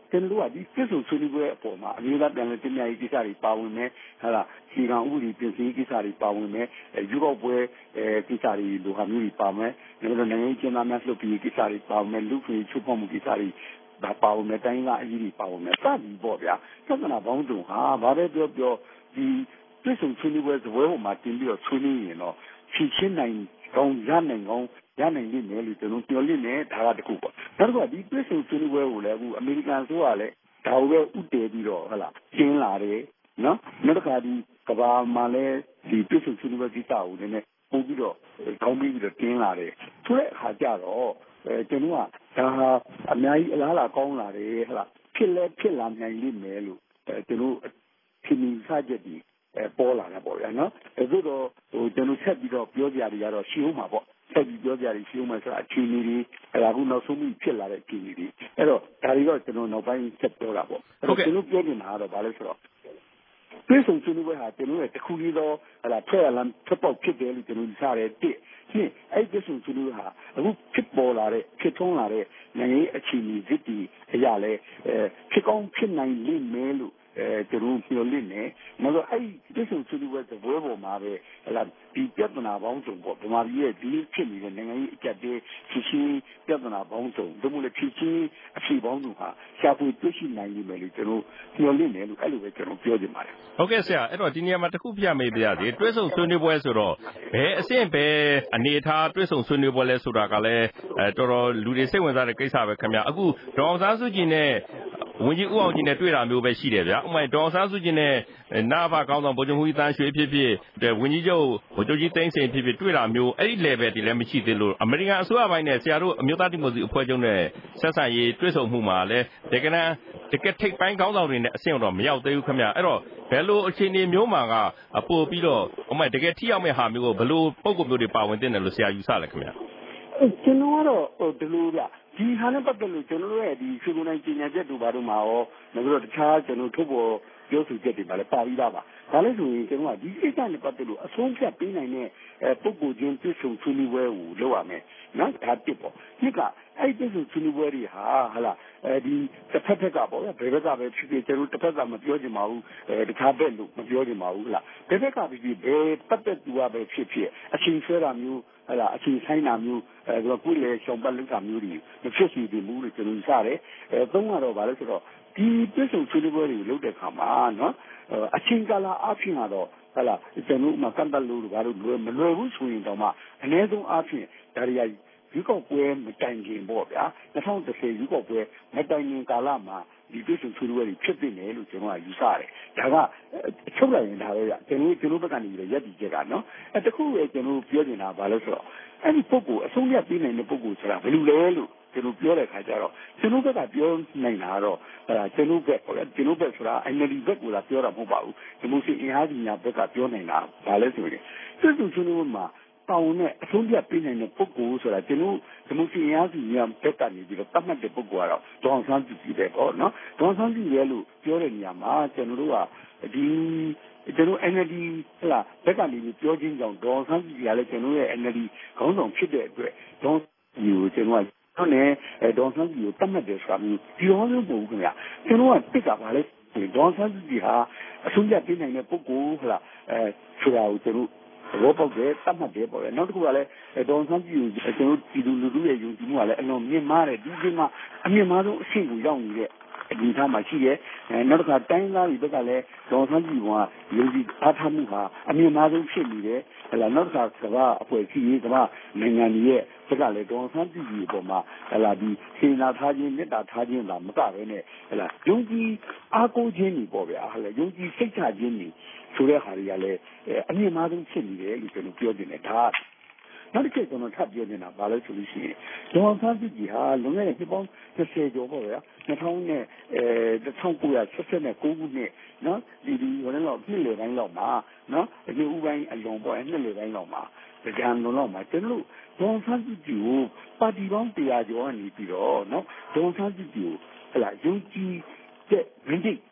ကျွန်တော်တို့ကဒီပြည်စုံဆွေးနွေးပွဲအပေါ်မှာအမျိုးသားပြန်လည်တင်ပြရေးကိစ္စတွေပါဝင်မယ်ဟာလားခြေခံဥပဒေပြင်ဆင်ရေးကိစ္စတွေပါဝင်မယ်ရွေးကောက်ပွဲကိစ္စတွေလိုဟာမျိုးတွေပါမယ်နောက်တော့နိုင်ငံရေးကျင်းသားများလှုပ်ပြီးကိစ္စတွေပါဝင်မယ်လူ့ခွင့်ချုပ်ဖောက်မှုကိစ္စတွေဒါပါဝင်မယ်တိုင်းကအရေးတွေပါဝင်မယ်စသည်ပေါ့ဗျာသက္ကနာပေါင်းစုံဟာဘာပဲပြောပြောဒီပြည်စုံဆွေးနွေးပွဲသပွဲပေါ်မှာတင်ပြီးတော့ဆွေးနွေးရင်တော့ဖြည့်ချင်းနိုင်ကောင်းရနိုင်ကောင်းရနိုင်လိမ့်မယ်လို့ကျွန်တော်ပြောလိမ့်မယ်ဒါကတခုပေါ့နောက်တစ်ခုကဒီပြည်စုံဆွေးနွေးပွဲကိုလည်းအခုအမေရိကန်ဆိုကလည်းဒါကိုပဲဥတည်ပြီးတော့ဟုတ်လားကျင်းလာတယ်နော်နောက်တစ်ခါဒီကဘာမှာလည်းဒီပြည်စုံဆွေးနွေးပွဲကိစ္စကိုလည်းပို့ပြီးတော့ခေါင်းပြီးပြီးတော့ကျင်းလာတယ်ဆိုတဲ့အခါကျတော့အဲကျွန်တော်ကဒါဟာအများကြီးအလားအလာကောင်းလာတယ်ဟုတ်လားဖြစ်လဲဖြစ်လာနိုင်လိမ့်မယ်လို့အဲကျွန်တော်ဖြင်းဖြင်းစချက်ဒီပေါ်လာတာပေါ့ဗျာနော်အဲသို့တော့ဟိုကျွန်တော်ဆက်ပြီးတော့ပြောကြရတွေကတော့ရှိဦးမှာပေါ့ဆက်ပြီးပြောကြရရှိဦးမှာဆိုတာအခြေအနေတွေအဲဒါကနောက်ဆုံးပြီးဖြစ်လာတဲ့အခြေအနေတွေအဲ့တော့ဒါတွေတော့ကျွန်တော်နောက်ပိုင်းဆက်ပြောတာပေါ့အဲ့တော့ကျွန်တော်ပြောနေတာကတော့ဘာလဲဆိုတော့ပြည်စုံဆွေးနွေးပွဲဟာကျွန်တော်ရဲ့တစ်ခုလေးသောဟလာဖက်အလံဖက်ပေါက်ဖြစ်တယ်လို့ကျွန်တော်ယူဆတယ်တစ်နှစ်အဲ့ပြည်စုံဆွေးနွေးပွဲဟာအခုဖြစ်ပေါ်လာတဲ့ဖြစ်ထွန်းလာတဲ့နိုင်ငံရေးအခြေအနေသစ်တွေအရာလဲအဲဖြစ်ကောင်းဖြစ်နိုင်လိမ့်မယ်လို့အဲကျွန်တော်ပြောလိမ့်မယ်နောက်တော့အဲ့ပြည်စုံဆွေးနွေးပွဲသဘောပေါ်မှာပဲဟလာဒီပြဿနာပေါင်းစုံပေါ့ဗမာပြည်ရဲ့ဒီဖြစ်နေတဲ့နိုင်ငံရေးအကြက်တွေဖြစ်ချင်းပြဿနာပေါင်းစုံတို့မို့လဲဖြစ်ချင်းအဖြစ်ပေါင်းစုံဟာရှားဖွေတွေ့ရှိနိုင်လိမ့်မယ်လို့ကျွန်တော်ပြောလိမ့်မယ်လို့အဲ့လိုပဲကျွန်တော်ပြောချင်ပါတယ်ဟုတ်ကဲ့ဆရာအဲ့တော့ဒီနေရာမှာတစ်ခုပြမေးပြရစီတွဲဆုံဆွေးနွေးပွဲဆိုတော့ဘယ်အဆင့်ပဲအနေထားတွဲဆုံဆွေးနွေးပွဲလဲဆိုတာကလည်းအဲတော်တော်လူတွေစိတ်ဝင်စားတဲ့ကိစ္စပဲခင်ဗျအခုဒေါအောင်ဆန်းစုကြည်နဲ့ဝန်ကြီးဦးအောင်ကြည်နဲ့တွေ့တာမျိုးပဲရှိတယ်ဗျာဥပမာဒေါအောင်ဆန်းစုကြည်နဲ့နာဘကောင်းဆောင်ဗိုလ်ချုပ်မှူးကြီးတန်းရွှေဖြစ်ဖြစ်ဝန်ကြီးချုပ်ဗိုလ်ချုပ်ကြီးသိန်းစိန်ဖြစ်ဖြစ်တွေ့တာမျိုးအဲ့ဒီ level တွေလည်းမရှိသေးလို့အမေရိကန်အစိုးရပိုင်းနဲ့ဆရာတို့အမျိုးသားဒီမိုကရေစီအဖွဲ့ချုပ်နဲ့ဆက်ဆံရေးတွေ့ဆုံမှုမှာလည်းတကယ်တမ်းတကယ်ထိပ်ပိုင်းကောင်းဆောင်တွေနဲ့အဆင့်တော့မရောက်သေးဘူးခင်ဗျအဲ့တော့ဘယ်လိုအခြေအနေမျိုးမှာကပို့ပြီးတော့ဥပမာတကယ်ထိရောက်မဲ့ဟာမျိုးကိုဘယ်လိုပုံစံမျိုးတွေပါဝင်တင်တယ်လို့ဆရာယူဆလဲခင်ဗျကျွန်တော်ကတော့ဟိုဒီလိုဗျဒီဟာနဲ့ပတ်သက်လို့ကျွန်တော်တို့ရဲ့ဒီစီကုနိုင်ပညာချက်တို့ဘာတို့မှာရောနောက်ပြီးတော့တခြားကျွန်တော်ထုတ်ပေါ်ပြောဆိုချက်တွေပါလဲပါပြီးသားပါဒါလည်းဆိုရင်ကျွန်တော်ကဒီကိစ္စနဲ့ပတ်သက်လို့အဆုံးဖြတ်ပေးနိုင်တဲ့ပုဂ္ဂိုလ်ချင်းပြည့်စုံဆွေးနွေးပွဲကိုလုပ်ရမယ်နော်ဒါတစ်ပေါ့ဒီကအဲ့ဒီပြည့်စုံဆွေးနွေးပွဲတွေဟာဟာလားအဲဒီတစ်ဖက်ဖက်ကပေါ့ဗျာဘယ်ဘက်ကပဲဖြစ်ဖြစ်ကျွန်တော်တစ်ဖက်ကမပြောချင်ပါဘူးအဲတခြားဘက်လို့မပြောချင်ပါဘူးဟုတ်လားဘယ်ဘက်ကဖြစ်ဖြစ်ဘယ်ပတ်သက်သူကပဲဖြစ်ဖြစ်အချိန်ဆွဲတာမျိုးဟလာအချိန်ဆိုင်တာမျိုးအဲကုလေရှောင်ပတ်လုပ်တာမျိုးတွေမဖြစ်စီဘူးလို့ကျွန်တော်စတယ်အဲသုံးကတော့ဗာလဲဆိုတော့ဒီပြည့်စုံဆွေးနွေးပွဲတွေလုပ်တဲ့အခါမှာနော်အချိန်ကာလအဖြစ်ကတော့ဟလာကျွန်တော်မှကန့်တတ်လို့ဘာလို့မလွယ်ဘူးဆိုရင်တော့မှအနည်းဆုံးအဖြစ်ဒါရီယာယူကောက်ပွဲမတိုင်ခင်ပေါ့ဗျာ၂၀၁၀ယူကောက်ပွဲမတိုင်ခင်ကာလမှာဒီပြည်စုံဆွေးနွေးပွဲတွေဖြစ်နေတယ်လို့ကျွန်တော်ကယူဆတယ်ဒါကအချုပ်လိုက်ရင်ဒါပဲဗျကျွန်တော်ကျွန်တော်ဘက်ကနေပြီးရက်တည်ချက်ကနော်အဲတခုပဲကျွန်တော်ပြောနေတာဘာလို့ဆိုတော့အဲ့ဒီပုဂ္ဂိုလ်အဆုံးဖြတ်ပေးနိုင်တဲ့ပုဂ္ဂိုလ်ဆိုတာဘယ်လိုလဲလို့ကျွန်တော်ပြောတဲ့ခါကျတော့ကျွန်တော်ဘက်ကပြောနိုင်တာတော့အဲကျွန်တော်ဘက်ပေါ့လေကျွန်တော်ဘက်ဆိုတာ N L D ဘက်ကလာပြောတာမဟုတ်ပါဘူးဒီမိုစီအင်အားကြီးညာဘက်ကပြောနိုင်တာဘာလဲဆိုရင်ပြည်စုံဆွေးနွေးပွဲမှာတောင်းနဲ့အဆုံးဖြတ်ပေးနိုင်တဲ့ပုဂ္ဂိုလ်ဆိုတာကျွန်တော်ဒီမိုစီအင်အားကြီးညာဘက်ကနေပြီးတော့တတ်မှတ်တဲ့ပုဂ္ဂိုလ်ကတော့ဒေါအောင်ဆန်းစုကြည်ပဲပေါ့နော်ဒေါအောင်ဆန်းစုကြည်ရဲ့လို့ပြောတဲ့နေရာမှာကျွန်တော်တို့ကဒီကျွန်တော် N L D ဟလာဘက်ကနေပြီးပြောချင်းကြောင့်ဒေါအောင်ဆန်းစုကြည်ကလည်းကျွန်တော်ရဲ့ N L D ခေါင်းဆောင်ဖြစ်တဲ့အတွက်ဒေါအောင်ဒီကိုကျွန်တော်ကနဲ့ဒေါ်ဆန်းစုကိုတတ်မှတ်တယ်ဆိုတာမျိုးဒီရောမျိုးမဟုတ်ဘူးခင်ဗျာကျွန်တော်ကတစ်ကပါလေဒေါ်ဆန်းစုကြီးဟာအဆုံးဖြတ်ပေးနိုင်တဲ့ပုဂ္ဂိုလ်ဟလားအဲဆိုတာကိုကျွန်တော်ဘောပေါက်တယ်တတ်မှတ်တယ်ပေါ့လေနောက်တစ်ခုကလည်းဒေါ်ဆန်းစုကိုကျွန်တော်ဒီလူလူလူရဲ့ယုံကြည်မှုကလည်းအလွန်မြင့်မားတယ်ဒီချိန်မှာအမြင့်မားဆုံးအဆင့်ကိုရောက်နေတဲ့ဒီထားမှာရှိရဲနောက်တစ်ခါတိုင်းသားတွေဘက်ကလည်းဒေါ်ဆန်းစုကယုံကြည်အားထားမှုဟာအမြင့်မားဆုံးဖြစ်နေတယ်ဟလာနောက်တစ်ခါကမ္ဘာအဖွဲ့အစည်းကမ္ဘာနိုင်ငံတွေရဲ့ဘက်ကလည်းဒေါ်ဆန်းစုကြည်ပေါ်မှာဟလာဒီစေနာထားခြင်းမေတ္တာထားခြင်းသာမကပဲနဲ့ဟလာယုံကြည်အားကိုးခြင်းတွေပေါ့ဗျာဟလာယုံကြည်စိတ်ချခြင်းတွေဆိုတဲ့ဟာတွေကလည်းအမြင့်မားဆုံးဖြစ်နေတယ်လို့ကျွန်တော်ပြောချင်တယ်ဒါနောက်တစ်ချက်ကျွန်တော်ထပ်ပြောနေတာဘာလဲဆိုလို့ရှိရင်ဒေါ်ဆန်းစုကြည်ဟာလွန်ခဲ့တဲ့နှစ်ပေါင်း၂၀ကျော်ပေါ့ဗျာ၂၀၀နဲ့အဲ၁၉၈၉ခုနှစ်နော်ဒီဒီဟိုလည်းတော့နှစ်လယ်ပိုင်းလောက်မှာနော်ဒီဥပိုင်းအလွန်ပေါ့နှစ်လယ်ပိုင်းလောက်မှာကြံလုံးလောက်မှာကျွန်တော်ဒေါ်ဆန်းစုကြည်ကိုပါတီပေါင်းတရားကျော်ကနေပြီးတော့နော်ဒေါ်ဆန်းစုကြည်ကိုဟလာယုံကြည်တဲ့မင်းကြီး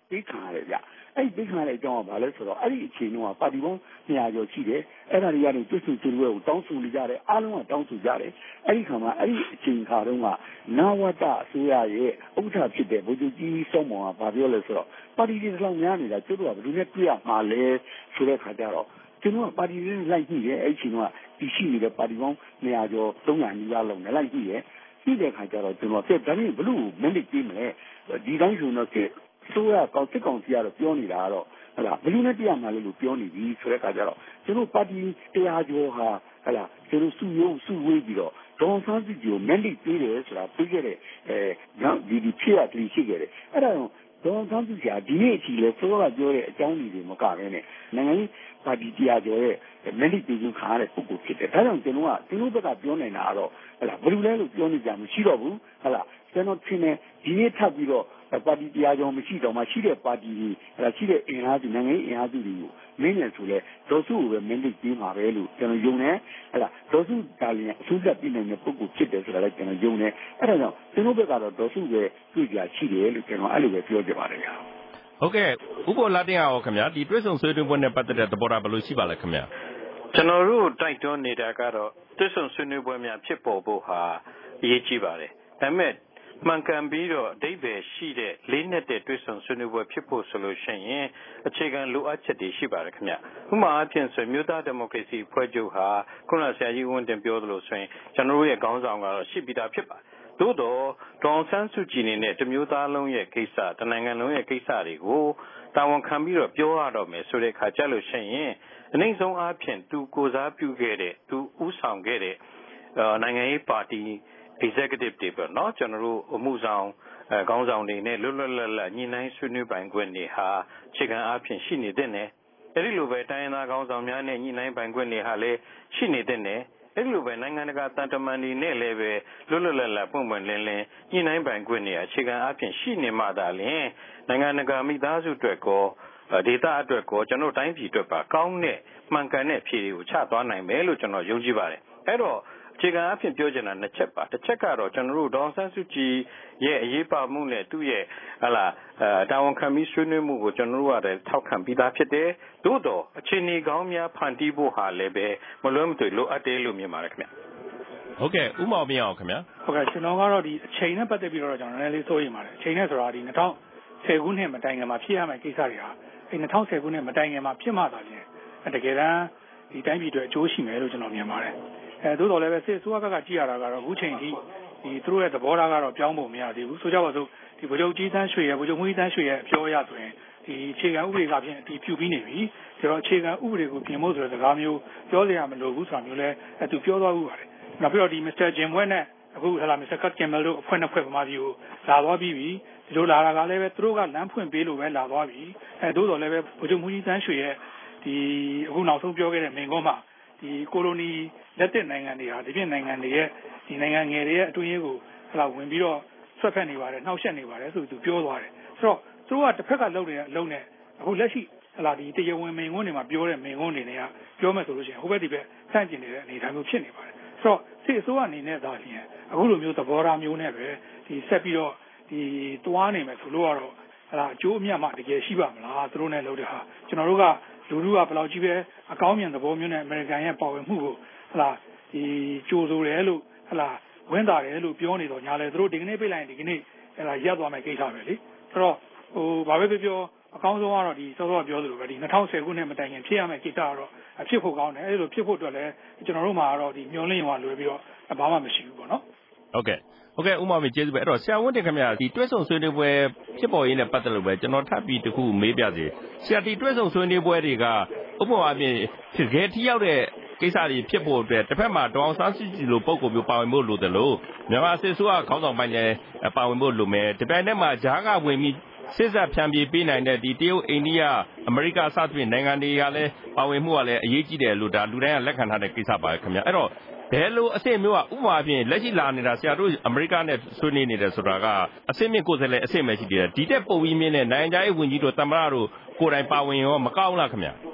ပေးခံရတယ်ဗျအဲ့ဒီပေးခံရတဲ့အကြောင်းကဘာလဲဆိုတော့အဲ့ဒီအချိန်တုန်းကပါတီပေါင်းနှစ်ရာကျော်ရှိတယ်အဲ့ဒါတွေကနေတွစ်ဆူဆွေးနွေးပွဲကိုတောင်းဆိုနေကြတယ်အားလုံးကတောင်းဆိုကြတယ်အဲ့ဒီခါမှာအဲ့ဒီအချိန်ခါတုန်းကနဝတအစိုးရရဲ့ဥက္ကဋ္ဌဖြစ်တဲ့ဗိုလ်ချုပ်ကြီးစောမောင်ကဘာပြောလဲဆိုတော့ပါတီတွေလောက်များနေတာကျုပ်တို့ကဘယ်လိုနဲ့တွေ့ရမှာလဲဆိုတဲ့ခါကျတော့ကျွန်တော်ကပါတီတွေလိုက်ကြည့်တယ်အဲ့ဒီအချိန်ကဒီရှိနေတဲ့ပါတီပေါင်းနှစ်ရာကျော်သုံးရာနီးပါးလုံးနဲ့လိုက်ကြည့်တယ်ပြီးတဲ့ခါကျတော့ကျွန်တော်ကဒါနဲ့ဘလို့မင်းတို့ကြည့်မလဲဒီတိုင်းဆိုတော့ဆိုရကောက်စစ်ကောင်စီကတော့ပြောနေတာကတော့ဟလာဘယ်လိုနဲ့တရားမှလဲလို့ပြောနေပြီဆိုတဲ့အခါကျတော့ကျွန်တော်ပါတီတရားကျော်ဟာဟလာကျွန်တော်စုရုံးစုဝေးပြီးတော့ဒေါ်ဆန်းစုကြည်ကို mandate ပေးတယ်ဆိုတာပြီးခဲ့တဲ့အဲနောက်ဒီဒီဖြစ်ရကလေးရှိခဲ့တယ်အဲ့ဒါတော့ဒေါ်ဆန်းစုကြည်ကဒီနေ့အထိလဲဆိုတော့ပြောတဲ့အကြောင်းတွေမကဘဲနဲ့နိုင်ငံရေးပါတီတရားကျော်ရဲ့ mandate ပေးခြင်းခါရတဲ့ပုံကိုဖြစ်တယ်ဒါကြောင့်ကျွန်တော်ကကျွန်တော်ဘက်ကပြောနေတာကတော့ဟလာဘယ်လိုလဲလို့ပြောနေကြမရှိတော့ဘူးဟလာကျွန်တော်ထင်တယ်ဒီနေ့ထပ်ပြီးတော့ပါတီတရားကျော်မရှိတော့မှရှိတဲ့ပါတီတွေအဲရှိတဲ့အင်အားစုနိုင်ငံရေးအင်အားစုတွေကိုမင်းနဲ့ဆိုလဲဒေါ်စုကိုပဲမင်းတို့ကြီးမှာပဲလို့ကျွန်တော်ယုံတယ်ဟဲ့လားဒေါ်စုဒါလည်းအစိုးရပြည်နယ်ပုဂ္ဂိုလ်ဖြစ်တယ်ဆိုတာလည်းကျွန်တော်ယုံတယ်အဲ့ဒါကြောင့်ကျွန်တော်ဘက်ကတော့ဒေါ်စုပဲတွေ့ကြရှိတယ်လို့ကျွန်တော်အဲ့လိုပဲပြောကြပါတယ်ဗျာဟုတ်ကဲ့ဥပ္ပလာတင်အောင်ခင်ဗျာဒီတွဲဆုံဆွေးနွေးပွဲနဲ့ပတ်သက်တဲ့သဘောထားဘယ်လိုရှိပါလဲခင်ဗျာကျွန်တော်တို့တိုက်တွန်းနေတာကတော့တွဲဆုံဆွေးနွေးပွဲများဖြစ်ပေါ်ဖို့ဟာအရေးကြီးပါတယ်ဒါပေမဲ့မှန်ကန်ပြီးတော့အဓိပ္ပာယ်ရှိတဲ့လေးနဲ့တဲ့တွဲဆုံဆွေးနွေးပွဲဖြစ်ဖို့ဆိုလို့ရှိရင်အခြေခံလိုအပ်ချက်တွေရှိပါတယ်ခင်ဗျဥပမာအဖြစ်ဆိုမြို့သားဒီမိုကရေစီဖွဲ့ချုပ်ဟာခုနဆရာကြီးဝန်တင်ပြောသလိုဆိုရင်ကျွန်တော်တို့ရဲ့ခေါင်းဆောင်ကတော့ရှိပြီးသားဖြစ်ပါတယ်သို့တော့ဒေါ်ဆန်းစုကြည်နေနဲ့တမျိုးသားလုံးရဲ့ကိစ္စတနိုင်ငံလုံးရဲ့ကိစ္စတွေကိုတာဝန်ခံပြီးတော့ပြောရတော့မယ်ဆိုတဲ့အခါကျလို့ရှိရင်အနိုင်ဆုံးအားဖြင့်သူကိုစားပြုခဲ့တဲ့သူဥဆောင်ခဲ့တဲ့နိုင်ငံရေးပါတီexecutive တွေပေါ့နော်ကျွန်တော်တို့အမှုဆောင်အဲခေါင်းဆောင်တွေနဲ့လွတ်လွတ်လပ်လပ်ညှိနှိုင်းဆွေးနွေးပိုင်ခွင့်တွေဟာအခြေခံအားဖြင့်ရှိနေတဲ့နဲ့အဲဒီလိုပဲတိုင်းရင်းသားခေါင်းဆောင်များနဲ့ညှိနှိုင်းပိုင်ခွင့်တွေဟာလည်းရှိနေတဲ့နဲ့အဲဒီလိုပဲနိုင်ငံတကာတန်တမန်တွေနဲ့လည်းပဲလွတ်လွတ်လပ်လပ်ပုံမှန်လင်းလင်းညှိနှိုင်းပိုင်ခွင့်တွေအခြေခံအားဖြင့်ရှိနေမှသာလျှင်နိုင်ငံတကာမိသားစုအတွက်ကောဒေသအတွက်ကောကျွန်တော်တိုင်းပြည်အတွက်ပါကောင်းတဲ့မှန်ကန်တဲ့ဖြေတွေကိုချသွားနိုင်မယ်လို့ကျွန်တော်ယုံကြည်ပါတယ်အဲ့တော့အခြေခံအဖြစ်ပြောချင်တာနှစ်ချက်ပါတစ်ချက်ကတော့ကျွန်တော်တို့ဒေါ်ဆန်းစုကြည်ရဲ့အရေးပါမှုနဲ့သူ့ရဲ့ဟလာတာဝန်ခံပြီးဆွေးနွေးမှုကိုကျွန်တော်တို့ကလည်းထောက်ခံပြီးသားဖြစ်တယ်သို့တော့အခြေအနေကောင်းများဖန်တီးဖို့ဟာလည်းပဲမလွဲမသွေလိုအပ်တယ်လို့မြင်ပါတယ်ခင်ဗျဟုတ်ကဲ့ဥမောင်ပြင်အောင်ခင်ဗျာဟုတ်ကဲ့ကျွန်တော်ကတော့ဒီအချိန်နဲ့ပတ်သက်ပြီးတော့ကျွန်တော်လည်းလေးစိုးရိမ်ပါတယ်အချိန်နဲ့ဆိုတာဒီ၂၀၁၀ခုနှစ်မတိုင်ခင်မှာဖြစ်ရမယ့်ကိစ္စတွေဟာအဲ၂၀၁၀ခုနှစ်မတိုင်ခင်မှာဖြစ်မှသာလျှင်တကယ်တမ်းဒီတိုင်းပြည်အတွက်အကျိုးရှိမယ်လို့ကျွန်တော်မြင်ပါတယ်အဲသို့တော်လည်းပဲစစ်အစိုးရကကြည့်ရတာကတော့အခုချိန်ထိဒီသူတို့ရဲ့သဘောထားကတော့ပြောင်းဖို့မရသေးဘူးဆိုကြပါစို့ဒီဗိုလ်ချုပ်ကြီးတန်းရွှေရဲ့ဗိုလ်ချုပ်မူကြီးတန်းရွှေရဲ့ပြောရဆိုရင်ဒီအခြေခံဥပဒေကဖြင့်ဒီပြုပြီးနေပြီဒါတော့အခြေခံဥပဒေကိုပြင်ဖို့ဆိုတဲ့စကားမျိုးပြောစရာမလိုဘူးဆိုတာမျိုးလဲအဲသူပြောသွားဘူးပါတယ်နောက်ပြီးတော့ဒီမစ္စတာဂျင်ဝဲနဲ့အခုဟလာမစ္စတာကတ်ကင်မယ်တို့အဖွဲ့နှစ်ဖွဲ့ပမာပြည်ကိုလာသွားပြီးပြီဒီလိုလာတာကလည်းပဲသူတို့ကလမ်းဖွင့်ပေးလို့ပဲလာသွားပြီအဲသို့တော်လည်းပဲဗိုလ်ချုပ်မူကြီးတန်းရွှေရဲ့ဒီအခုနောက်ဆုံးပြောခဲ့တဲ့မိန့်ခွန်းမှာဒီကိုလိုနီလက်တက်နိုင်ငံတွေဟာဒီပြင်နိုင်ငံတွေရဲ့ဒီနိုင်ငံငယ်တွေရဲ့အတွင်းရေးကိုဟလာဝင်ပြီးတော့ဆွတ်ဖက်နေပါတယ်နှောက်ယှက်နေပါတယ်ဆိုသူပြောသွားတယ်ဆိုတော့သူတို့ကတစ်ဖက်ကလုံနေတဲ့အလုံးနဲ့အခုလက်ရှိဟလာဒီတရားဝင်မိန့်ခွန်းတွေမှာပြောတဲ့မိန့်ခွန်းတွေနဲ့ကပြောမယ်ဆိုလို့ရှိရင်ဟိုဘက်ဒီဘက်ဆန့်ကျင်နေတဲ့အနေအထားမျိုးဖြစ်နေပါတယ်ဆိုတော့စစ်အစိုးရအနေနဲ့ဒါလျှင်အခုလိုမျိုးသဘောထားမျိုးနဲ့ပဲဒီဆက်ပြီးတော့ဒီတွားနေမယ်ဆိုလို့ကတော့ဟလာအကျိုးအမြတ်မှတကယ်ရှိပါမလားသူတို့နဲ့လုပ်တဲ့ဟာကျွန်တော်တို့ကလူလူကဘယ်လောက်ကြီးပဲအကောင်းမြင်သဘောမျိုးနဲ့အမေရိကန်ရဲ့ပါဝင်မှုကိုဟလာဒီကြိုးဆိုတယ်လို့ဟလာဝင်းတာတယ်လို့ပြောနေတော့ညာလဲသူတို့ဒီကနေ့ပြလိုက်ရင်ဒီကနေ့ဟလာရပ်သွားမယ်ကိစ္စပဲလေဆိုတော့ဟိုဘာပဲပြောပြောအကောင်းဆုံးကတော့ဒီစောစောပြောသလိုပဲဒီ၂၀၁၀ခုနှစ်မတိုင်ခင်ဖြစ်ရမယ့်ကိစ္စကတော့ဖြစ်ဖို့ကောင်းတယ်အဲလိုဖြစ်ဖို့အတွက်လည်းကျွန်တော်တို့မှာကတော့ဒီမျောလင့်ရွာလွယ်ပြီးတော့ဘာမှမရှိဘူးပေါ့နော်ဟုတ်ကဲ့ဟုတ်ကဲ့ဥမာမကျေးဇူးပဲအဲ့တော့ဆရာဝန်တင်ခင်ဗျာဒီတွဲဆုံဆွေးနွေးပွဲဖြစ်ပေါ်ရေးနဲ့ပတ်သက်လို့ပဲကျွန်တော်ထပ်ပြီးတခုမေးပြစီဆရာဒီတွဲဆုံဆွေးနွေးပွဲတွေကဥပမာအပြင်ဖြစ်ခဲ့ထိရောက်တဲ့ကိစ္စတွေဖြစ်ဖို့အတွက်တစ်ဖက်မှာဒေါအောင်ဆန်းစုကြည်လိုပုံကိုမျိုးပါဝင်ဖို့လိုတယ်လို့မြန်မာစစ်အစိုးရခေါင်းဆောင်ပိုင်းလည်းပါဝင်ဖို့လိုမယ်ဒီပိုင်းထဲမှာဂျားကဝင်ပြီးစစ်ဆက်ဖြန့်ပြေးပေးနိုင်တဲ့ဒီတရုတ်အိန္ဒိယအမေရိကစသဖြင့်နိုင်ငံတွေကလည်းပါဝင်မှုကလည်းအရေးကြီးတယ်လို့ဒါလူတိုင်းကလက်ခံထားတဲ့ကိစ္စပါခင်ဗျအဲ့တော့ဘယ်လိုအဆင့်မျိုးကဥပမာအဖြစ်လက်ရှိလာနေတာဆရာတို့အမေရိကနဲ့ဆွေးနွေးနေတယ်ဆိုတာကအဆင့်မြင့်ကိုယ်စားလှယ်အဆင့်ပဲရှိသေးတယ်ဒီတက်ပုံပြီးမြင့်တဲ့နိုင်ငံခြားရေးဝန်ကြီးတို့သမ္မတတို့ကိုယ်တိုင်ပါဝင်ရောမကောင်းလားခင်ဗျ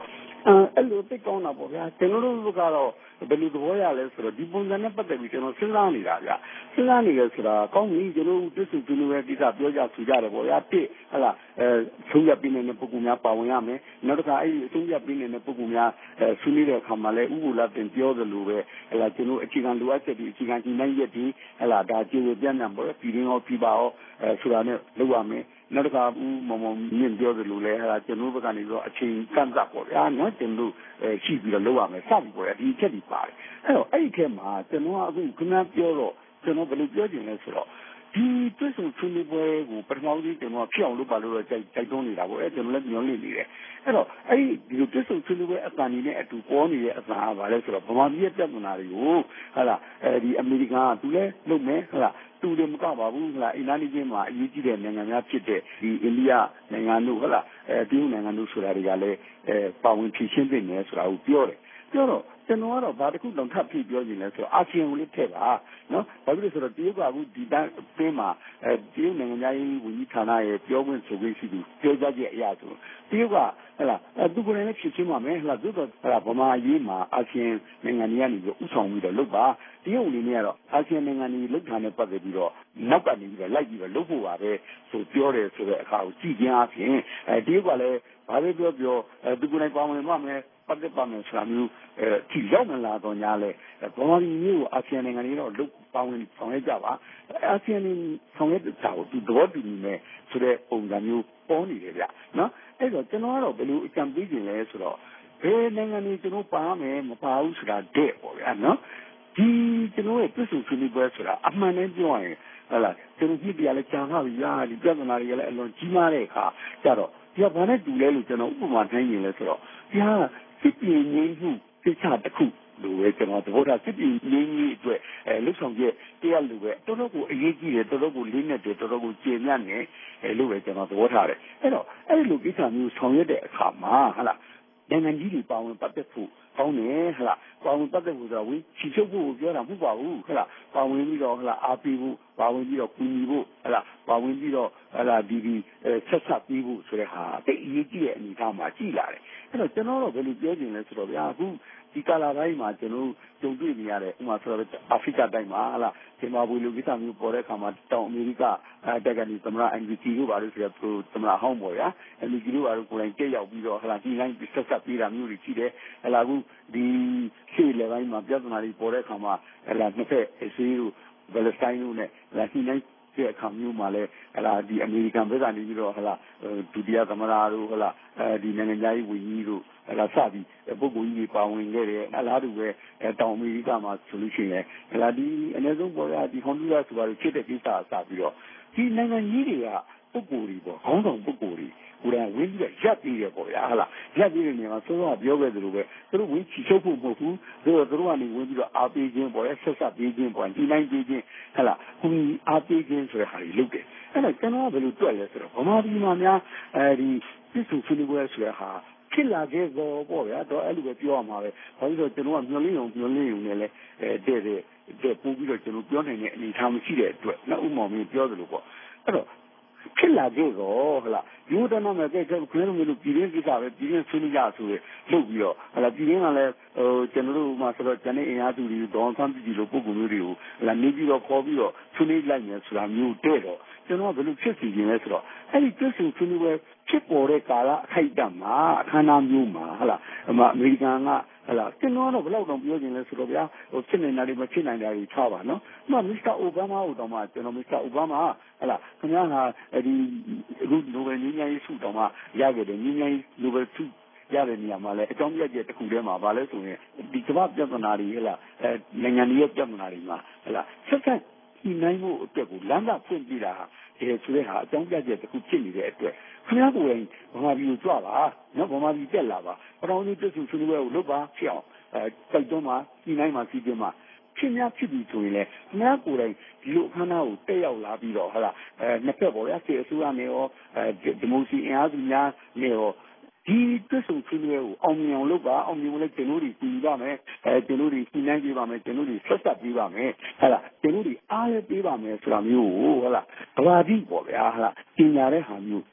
အဲ့လိုသိကောင်းတာပေါ့ဗျာကျွန်တော်တို့ကတော့ဘယ်လိုသဘောရလဲဆိုတော့ဒီပုံစံနဲ့ပတ်သက်ပြီးကျွန်တော်စဉ်းစားနေတာဗျာစဉ်းစားနေရဆိုတာကောင်းပြီကျွန်တော်တို့တွေ့ဆုံကြည့်လို့ပဲကိစ္စပြောကြဆူကြတယ်ပေါ့ဗျာတစ်ဟလာအဲဆုံးရပြီးနေတဲ့ပုံကူများပါဝင်ရမယ်နောက်တစ်ခါအဲ့ဒီဆုံးရပြီးနေတဲ့ပုံကူများအဲဆွေးနွေးတဲ့အခါမှာလည်းဥပ္ပလာတင်ပြောသလိုပဲဟလာကျွန်တော်အခြေခံလိုအပ်ချက်ဒီအခြေခံကြီးနိုင်ရက်ဒီဟလာဒါကျေဝပြန်ပြန်ပေါ့ပြည်ရင်းရောပြည်ပါရောအဲဆိုတာနဲ့လုပ်ရမယ်နောက်တစ်ခါဦးမမမြင့်ပြောသလိုလဲဟလာကျွန်တော်ဘက်ကနေတော့အချိန်ကန့်သတ်ပေါ့ဗျာနော်ကျွန်တော်ရှိပြီးတော့လုပ်ရမယ်စသည်ပေါ့ဗျာဒီချက်ဒီပါတယ်အဲ့တော့အဲ့ဒီထဲမှာကျွန်တော်အခုခဏပြောတော့ကျွန်တော်ဘယ်လိုပြောချင်လဲဆိုတော့ဒီတွေ့ဆုံဆွေးနွေးပွဲကိုပထမဆုံးကျွန်တော်ဖြစ်အောင်လုပ်ပါလို့တော့ကြိုက်ကြိုက်တွန်းနေတာပေါ့အဲကျွန်တော်လည်းညွှန်နေနေတယ်အဲ့တော့အဲ့ဒီဒီလိုတွေ့ဆုံဆွေးနွေးပွဲအတန်ကြီးနဲ့အတူပေါ်နေတဲ့အတန်အားပါလဲဆိုတော့ဗမာပြည်ရဲ့ပြဿနာတွေကိုဟာလားအဲဒီအမေရိကန်ကသူလည်းလုပ်မယ်ဟာလားသူတွေမကပါဘူးဟာလားအင်တာနက်ချင်းမှာအရေးကြီးတဲ့နိုင်ငံများဖြစ်တဲ့ဒီအိန္ဒိယနိုင်ငံတို့ဟာလားအဲတရုတ်နိုင်ငံတို့ဆိုတာတွေကလည်းအဲပါဝင်ဖြည့်ရှင်းနေတယ်ဆိုတာကိုပြောတယ်ပြောတော့ကျွန်တော်ကတော့ဘာတစ်ခုတောင်ထပ်ပြီးပြောနေလဲဆိုတော့အာဆီယံကိုလည်းထည့်ပါနော်ဘာဖြစ်လို့ဆိုတော့တရုတ်ကအခုဒီတန်းအင်းမှာအဲတရုတ်နိုင်ငံသားရေးဝန်ကြီးဌာနရဲ့ပြောခွင့်ဆိုခွင့်ရှိသူပြောကြားချက်အရဆိုတရုတ်ကဟလာအဲသူကိုယ်တိုင်လည်းဖြစ်ချင်းပါမယ်ဟလာသို့တော့ဟလာဗမာရေးမှာအာဆီယံနိုင်ငံတွေကနေပြီးဥဆောင်ပြီးတော့လုပ်ပါတရုတ်အနေနဲ့ကတော့အာဆီယံနိုင်ငံတွေလုပ်ထားတဲ့ပတ်သက်ပြီးတော့နောက်ကနေပြီးတော့လိုက်ပြီးတော့လုပ်ဖို့ပါပဲဆိုပြောတယ်ဆိုတဲ့အခါကိုကြည့်ခြင်းအပြင်အဲတရုတ်ကလည်းဘာပဲပြောပြောအဲသူကိုယ်တိုင်ပါဝင်မှမယ်ပတ်သက်ပါမယ်ဆိုတာမျိုးအဲကြည့်ရောက်မလာတော့ညာလဲဗမာပြည်မျိုးကိုအာဆီယံနိုင်ငံတွေတော့လုပါဝင်ဆောင်ရွက်ကြပါအာဆီယံဆောင်ရွက်တဲ့ကြောက်သူတော်တူနေမယ်ဆိုတဲ့ပုံစံမျိုးပေါ်နေတယ်ဗျနော်အဲ့တော့ကျွန်တော်ကတော့ဘယ်လိုအကြံပေးခြင်းလဲဆိုတော့ဘယ်နိုင်ငံတွေကျွန်တော်ပါမယ်မပါဘူးဆိုတာတဲ့ပေါ့ဗျာနော်ဒီကျွန်တော်ရဲ့ပြည်သူ့ဆွေးနွေးပွဲဆိုတာအမှန်တမ်းပြောရင်ဟလာကျွန်တော်ကြည့်ပြရလဲကြာပါပြီရာဒီပြဿနာတွေကလည်းအလွန်ကြီးမားတဲ့အခါကြတော့ဒီကဘာနဲ့တူလဲလို့ကျွန်တော်ဥပမာတိုင်းရင်လဲဆိုတော့ဒီဟာစစ်ပြေငြိမ်းမှုစိတ်ချတစ်ခုလိုပဲကျွန်တော်သဘောထားစစ်ပြေငြိမ်းရေးအတွက်အဲလှုပ်ဆောင်ချက်တရားလိုပဲတော်တော်ကိုအရေးကြီးတယ်တော်တော်ကိုလေးနက်တယ်တော်တော်ကိုကျေညံ့နေအဲလို့ပဲကျွန်တော်သဘောထားတယ်အဲ့တော့အဲ့ဒီလိုကိစ္စမျိုးဆောင်ရွက်တဲ့အခါမှာဟလာနိုင်ငံကြီးတွေပါဝင်ပတ်သက်ဖို့ကောင်းတယ်ဟလာပါဝင်ပတ်သက်ဖို့ဆိုတော့ဝင်းချီချုပ်ဖို့ပြောတာမဟုတ်ပါဘူးဟလာပါဝင်ပြီးတော့ဟလာအားပေးဖို့ပါဝင်ပြီးတော့ကူညီဖို့ဟလာပါဝင်ပြီးတော့ဟလာဒီဒီဆက်ဆက်ပြီးဖို့ဆိုတဲ့ဟာတိတ်အရေးကြီးတဲ့အနေအထားမှာကြည်လာတယ်အဲ့တော့ကျွန်တော်တို့ဘယ်လိုပြောချင်လဲဆိုတော့ဗျာအခုဒီကာလာတိုင်းမှာကျွန်တော်ကြုံတွေ့နေရတဲ့ဥပမာဆိုတော့အာဖရိကတိုင်းမှာဟလာဇင်ဘာဘွေလိုကိစ္စမျိုးပေါ်တဲ့အခါမှာတောင်အမေရိကအဲတက်ကနေသမရ အန် ဂျီ စီ တို့ပါလို့ဆိုတော့သူသမရဟောင်းပေါ်ရ အန် ဂျီ စီ တို့ပါလို့ကိုယ်တိုင်ကြက်ရောက်ပြီးတော့ဟလာဒီတိုင်းဆက်ဆက်ပြီးတာမျိုးတွေရှိတယ်ဟလာအခုဒီရှေ့လေပိုင်းမှာပြဿနာတွေပေါ်တဲ့အခါမှာဟလာနှစ်ဖက်အစီးတို့ဘယ်လိုတိုင်းလို့နဲ့ဟလာဒီတိုင်းတဲ့အခါမျိုးမှာလဲဟလာဒီအမေရိကန်ဘက်ကနေပြီးတော့ဟလာဒုတိယသမရတို့ဟလာအဲဒီနိုင်ငံသားရေးဝန်ကြီးတို့ဟလာစပြီးပုဂ္ဂိုလ်ကြီးတွေပါဝင်ခဲ့တယ်အလားတူပဲတောင်အမေရိကမှာဆိုလို့ရှိရင်ဟလာဒီအနည်းဆုံးပေါ်ရဒီဟွန်ဒူရာဆိုတာဖြစ်တဲ့ကိစ္စအစပြီးတော့ဒီနိုင်ငံကြီးတွေကပုဂ္ဂိုလ်တွေပေါ့ခေါင်းဆောင်ပုဂ္ဂိုလ်တွေကိုယ်တိုင်ဝင်ပြီးတော့ရပ်ပြီးရပေါ့ဗျာဟလာရပ်ပြီးတဲ့နေရာမှာသုံးတော့ပြောခဲ့သလိုပဲသူတို့ဝင်ချီချုပ်ဖို့မဟုတ်ဘူးသူတို့သူတို့ကနေဝင်ပြီးတော့အားပေးခြင်းပေါ့ရဲ့ဆက်ဆက်ပေးခြင်းပေါ့ဒီနိုင်ပေးခြင်းဟလာခုအားပေးခြင်းဆိုတဲ့ဟာတွေလုပ်တယ်အဲ့ဒါကျွန်တော်ကဘယ်လိုတွက်လဲဆိုတော့ဗမာပြည်မှာများအဲဒီပြည်သူ့ဆွေးနွေးပွဲဆိုတဲ့ဟာဖြစ်လာခဲ့တော့ပေါ့ဗျာတော့အဲ့လိုပဲပြောရမှာပဲဘာလို့ဆိုတော့ကျွန်တော်ကမျောလင်းအောင်မျောလင်းအောင်နဲ့လဲအဲတဲ့တဲ့တဲ့ပို့ပြီးတော့ကျွန်တော်ပြောနိုင်တဲ့အနေအထားမရှိတဲ့အတွက်နောက်ဥမောင်မင်းပြောသလိုပေါ့အဲ့တော့ဖြစ်လာခဲ့တော့ဟလာယူတနာမဲ့တဲ့ခွဲလို့မလို့ပြည်ရင်းကိစ္စပဲပြည်ရင်းဆွေးနွေးကြဆိုရလုပ်ပြီးတော့ဟလာပြည်ရင်းကလည်းဟိုကျွန်တော်တို့မှဆိုတော့ကျန်တဲ့အင်အားစုတွေဒေါ်ဆန်းပြည်ကြီးလိုပုံကူမျိုးတွေကိုဟလာနေပြီးတော့ခေါ်ပြီးတော့ဆွေးနွေးလိုက်မယ်ဆိုတာမျိုးတဲ့တော့ကျွန်တော်ကဘယ်လိုဖြစ်စီခြင်းလဲဆိုတော့အဲ့ဒီပြည်သူ့ဆွေးနွေးပွဲဖြစ်ပေါ်တဲ့ကာလအခိုက်အတန့်မှာအခမ်းအနားမျိုးမှာဟလာအမေရိကန်ကဟလာကျွန်တော်တော့ဘယ်လောက်တောင်ပြောခြင်းလဲဆိုတော့ဗျာဟိုဖြစ်နေတာတွေမဖြစ်နိုင်တာတွေထားပါနော်။မှမစ္စတာအိုဘားမားကိုတော့မှကျွန်တော်မစ္စတာအိုဘားမားဟလာခင်ဗျားဟာဒီအခုနိုဘယ်ငြိမ်းချမ်းရေးဆုတောင်မှရခဲ့တယ်ငြိမ်းချမ်းရေးနိုဘယ်ဆုရတဲ့နေရာမှာလည်းအကြောင်းပြချက်တစ်ခုတည်းမှာဗာလဲဆိုရင်ဒီကမ္ဘာပြဿနာတွေဟလာအဲနိုင်ငံတွေရဲ့ပြဿနာတွေမှာဟလာဆက်ဆက်ဒီနိုင်မှုအတွက်ကိုလမ်းသာဖွင့်ပြတာဒီဆိုတဲ့ဟာအကြောင်းပြချက်တစ်ခုဖြစ်နေတဲ့အတွက်ခင်ဗျားကိုယ်တိုင်ဗမာပြည်ကိုကြွပါနော်ဗမာပြည်တက်လာပါပထမဆုံးပြည်သူ့ဆွေးနွေးပွဲကိုလုပ်ပါဖြစ်အောင်အဲတိုက်တွန်းပါဒီနိုင်မှာစီးပြမှာဖြစ်များဖြစ်ပြီးဆိုရင်လည်းခင်ဗျားကိုယ်တိုင်ဒီလိုအခမ်းအနားကိုတက်ရောက်လာပြီးတော့ဟလာအဲနှစ်ဖက်ပေါ်ရစေအစိုးရနဲ့ရောအဲဒီမိုစီအင်အားစုများနဲ့ရောဒီပြည်သူ့ဆွေးနွေးပွဲကိုအောင်မြင်အောင်လုပ်ပါအောင်မြင်လို့ကျွန်တော်တို့ပြည်ပါမယ်အဲကျွန်တော်တို့ပြည်နိုင်ပြပါမယ်ကျွန်တော်တို့ဆက်ဆက်ပြပါမယ်ဟလာကျွန်တော်တို့အားရပေးပါမယ်ဆိုတာမျိုးကိုဟလာဗလာတိပေါ့ဗျာဟလာကျင်ညာတဲ့ဟာမျိုး